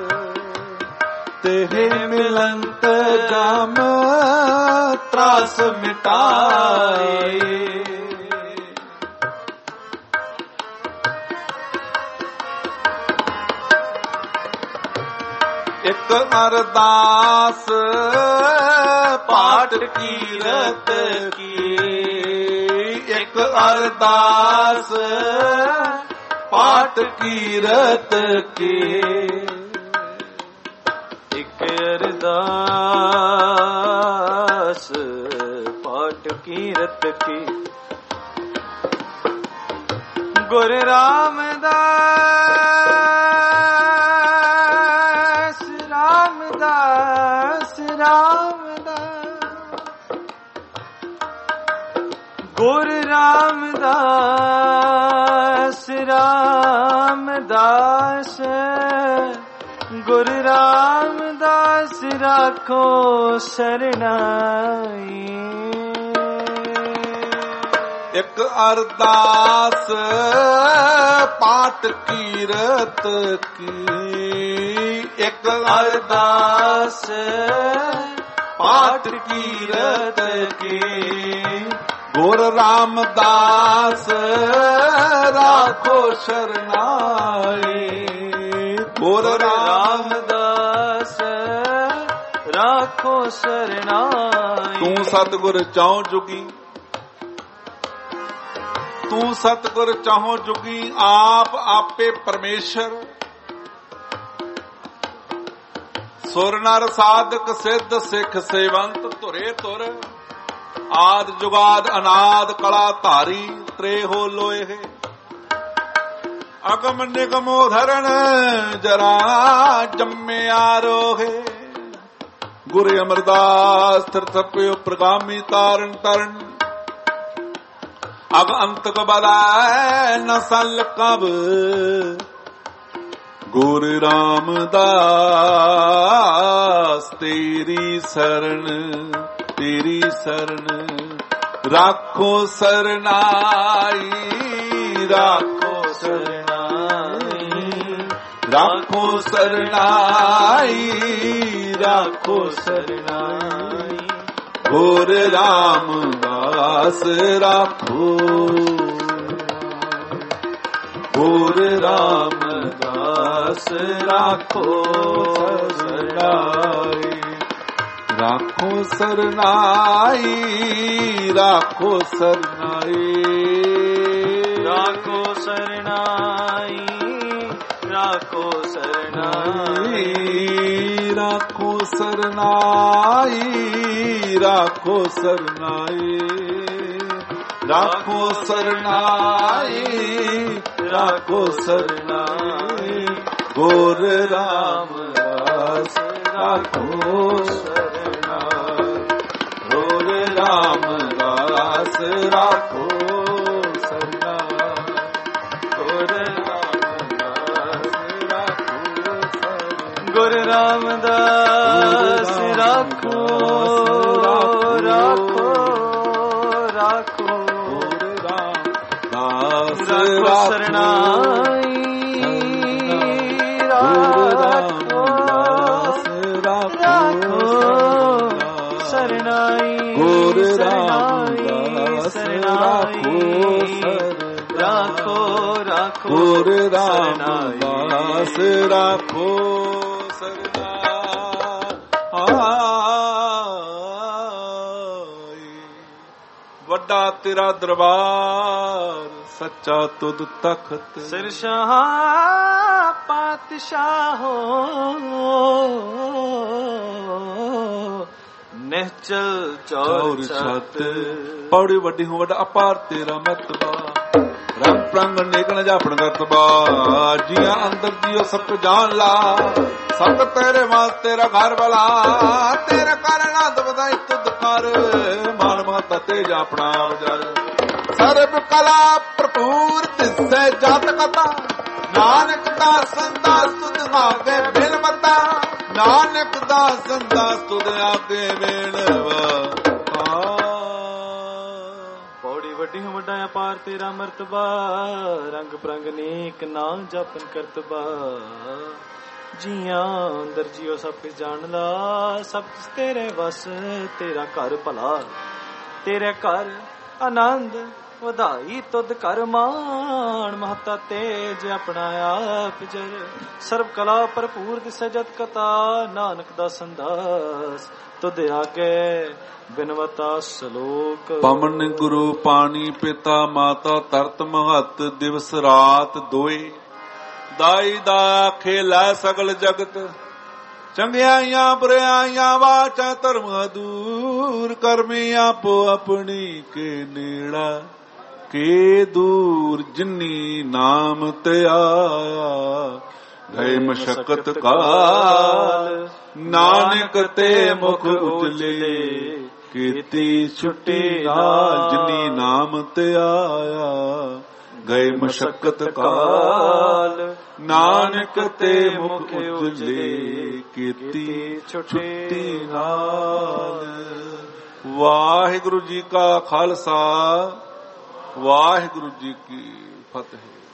ਤੇਰੇ ਮਿਲੰਤ ਗਮ ਤਰਾਸ ਮਿਟਾਏ। ਇੱਕ ਅਰਦਾਸ ਪਾਠ ਕੀਰਤ ਕੀ। ਇੱਕ ਅਰਦਾਸ ਪਾਠ ਕੀਰਤ ਕੀ। ਇੱਕ ਅਰਦਾਸ ਪਾਠ ਕੀਰਤ ਕੀ। ਗੁਰ ਰਾਮਦਾਸ ਰਾਮਦਾਸ ਰਾਮਦਾਸ। ਗੁਰ ਰਾਮਦਾਸ ਰਾਮਦਾਸ। ਗੁਰ ਰਾਮਦਾਸ ਰਾਖੋ ਸਰਨਾਈ। ਇੱਕ ਅਰਦਾਸ ਪਾਠ ਕੀਰਤ ਕੀ। ਇੱਕ ਅਰਦਾਸ ਪਾਠ ਕੀਰਤ ਕੀ। ਗੁਰ ਰਾਮਦਾਸ ਰਾਖੋ ਸਰਨਾਈ। ਗੁਰ ਰਾਮਦਾਸ ਰਾਖੋ ਸਰਨਾਈ। ਤੂੰ ਸਤਿਗੁਰ ਚਾਹੁ ਜੁਗੀ। ਤੂੰ ਸਤਿਗੁਰ ਚਾਹੋ ਜੁਗੀ। ਆਪ ਆਪੇ ਪਰਮੇਸ਼ਰ। ਸੁਰ ਨਰ ਸਾਧਕ ਸਿੱਧ ਸਿੱਖ ਸੇਵੰਤ ਧੁਰੇ ਧੁਰ। ਆਦ ਜੁਗਾਦ ਅਨਾਦ ਕਲਾ ਧਾਰੀ ਤ੍ਰੇ ਹੋ ਲੋਏ। ਅਗਮ ਨਿਗਮੋ ਧਰਨ ਜਰਾ ਜੰਮਿਆ ਰੋਹੇ। ਗੁਰ ਅਮਰਦਾਸ ਥਿਰਥਪਿਓ ਪ੍ਰਗਾਮੀ ਤਾਰਨ ਤਰਨ। ਅਗ ਅੰਤ ਕਬਲਾਇ ਨਸਲ ਕਬ। ਗੁਰ ਰਾਮਦਾਸ ਤੇਰੀ ਸਰਣ ਤੇਰੀ ਸਰਣ। ਰਾਖੋ ਸਰਨਾਈ। ਰਾਖੋ ਸਰਨਾਈ। ਰਾਖੋ ਸਰਨਾਈ। ਰਾਖੋ ਸਰਨਾਈ। ਗੁਰ ਰਾਮਦਾਸ ਰਾਖੋ। ਗੁਰ ਰਾਮਦਾਸ ਰਾਖੋ ਸਰਨਾਈ। ਰਾਖੋ ਸਰਨਾਈ, ਰਾਖੋ ਸਰਨਾਈ, ਰਾਖੋ ਸਰਨਾਈ, ਰਾਖੋ ਸਰਨਾਈ, ਰਾਖੋ ਸਰਨਾਈ, ਰਾਖੋ ਸਰਨਾਈ, ਰਾਖੋ ਸਰਨਾਈ, ਰਾਖੋ ਸਰਨਾਈ। ਗੁਰ ਰਾਮਦਾਸ ਰਾਖੋ ਸਰਨਾਈ, ਗੁਰ ਰਾਮਦਾਸ ਰਾਖੋ ਸਰਨਾਈ, ਗੁਰ ਰਾਮਦਾਸ ਰਾਖੋ ਸਰਨਾਈ। ਗੁਰ ਰਾਮਦਾਸ ਰਾਖੋ, ਰਾਖੋ, ਰਾਖੋ, ਰਾਖੋ ਸਰਨਾਈ, ਰਾਖੋ, ਰਾਖੋ ਸਰਨਾਈ, ਗੁਰ ਸਰਨਾਈ, ਸਰਨਾਈ, ਰਾਖੋ, ਰਾਖੋ, ਗੁਰ ਰਾਮਦਾਸ ਰਾਖੋ ਸਰਨਾਈ। ਵੱਡਾ ਤੇਰਾ ਦਰਬਾਰ, ਸੱਚਾ ਤੁਧ ਤਖਤ, ਸਿਰ ਸ਼ਾਹ ਪਾਤਸ਼ਾਹੋ, ਨਿਹਚਲ ਚੌਰ ਛਤ। ਪੌੜੀ ਵੱਡੀ ਹੋ ਵੱਡਾ ਅਪਾਰ ਤੇਰਾ ਮਤਬਾ, ਰੰਗ ਪ੍ਰੰਗ ਨੇਕਣ ਜਾਪਣ ਕਰਤਬਾ। ਜੀਆਂ ਅੰਦਰ ਜੀਓ ਸਭ ਜਾਣ ਲਾ, ਸਭ ਤੇਰੇ ਮਾਲ ਤੇਰਾ ਘਰ ਵਾਲਾ। ਤੇਰੇ ਘਰ ਆਨੰਦ ਵਧਾਈ ਤੁਧ ਕਰ, ਮਾਨ ਮਾਤਾ ਤੇਜ ਆਪਣਾ ਵਜਰ। ਸਰਬ ਕਲਾ ਭਰਪੂਰ ਤਿਸੈ ਜਤ ਕਥਾ, ਨਾਨਕ ਦਾ ਸੰਦਾਸ ਤੁਧ ਆਗੇ ਬਿਨ ਮਤਾ। ਨਾਨਕ ਦਾ ਸੰਦਾਸ ਤੁਧ ਆਗੇ ਬਿਨ ਪੌੜੀ ਵੱਡੀ ਹੋ ਵੱਡਾ ਅਪਾਰ ਤੇਰਾ ਮਰਤਬਾ, ਰੰਗ ਪ੍ਰੰਗ ਨੇਕ ਨਾ ਜਪਨ ਕਰਤਬਾ। ਜੀਆਂ ਅੰਦਰ ਜੀਓ ਸਭ ਕੁਝ ਜਾਣ ਲਾ, ਸਭ ਕੁਝ ਤੇਰੇ ਵਸ। ਤੇਰਾ ਘਰ ਭਲਾ, ਤੇਰੇ ਘਰ ਆਨੰਦ ਵਧਾਈ ਤੁਧ ਕਰ ਮਾਣ। ਮਹਤਾ ਤੇਜ ਆਪਣਾ ਆਪ ਜਰ, ਸਰਬ ਕਲਾ ਭਰਪੂਰ ਦਿਸੈ ਜਤ ਕਥਾ। ਨਾਨਕ ਦਾ ਸੰਦਾਸ ਤੁਧ ਆਗੇ ਬਿਨਵਤਾ ਸਲੋਕ। ਪਵਨ ਗੁਰੂ ਪਾਣੀ ਪਿਤਾ ਮਾਤਾ ਧਰਤ ਮਹਤ, ਦਿਵਸ ਰਾਤ ਦੋਏ। ਦਾਈ ਦਾ ਖੇਲਾ ਸਗਲ ਜਗਤ, ਚੰਗਿਆਈਆਂ ਬੁਰਿਆਈਆਂ ਵਾਚਾ ਧਰਮ ਦੂਰ। ਕਰਮੀ ਆਪੋ ਆਪਣੀ ਕੇ ਨੇੜਾ, ਕੇ ਦੂਰ ਜਿਨੀ ਨਾਮ ਤੇ ਆਇਆ। ਗਏ ਮਸ਼ਕਤ ਕਾਲ, ਨਾਨਕ ਤੇ ਮੁਖ ਉਜਲੇ। ਕੀਤੀ ਛੁੱਟੀ ਨਾਲ ਜਿਨੀ ਨਾਮ ਤੇ ਆਇਆ। ਗਏ ਮਸ਼ਕਤ ਕਾਲ, ਨਾਨਕ ਤੇ ਮੁਖ ਉਜਲੇ। ਕੀਤੀ ਛੁੱਟੀ ਨਾਲ। ਵਾਹਿਗੁਰੂ ਜੀ ਕਾ ਖਾਲਸਾ, ਵਾਹਿਗੁਰੂ ਜੀ ਕੀ ਫਤਿਹ।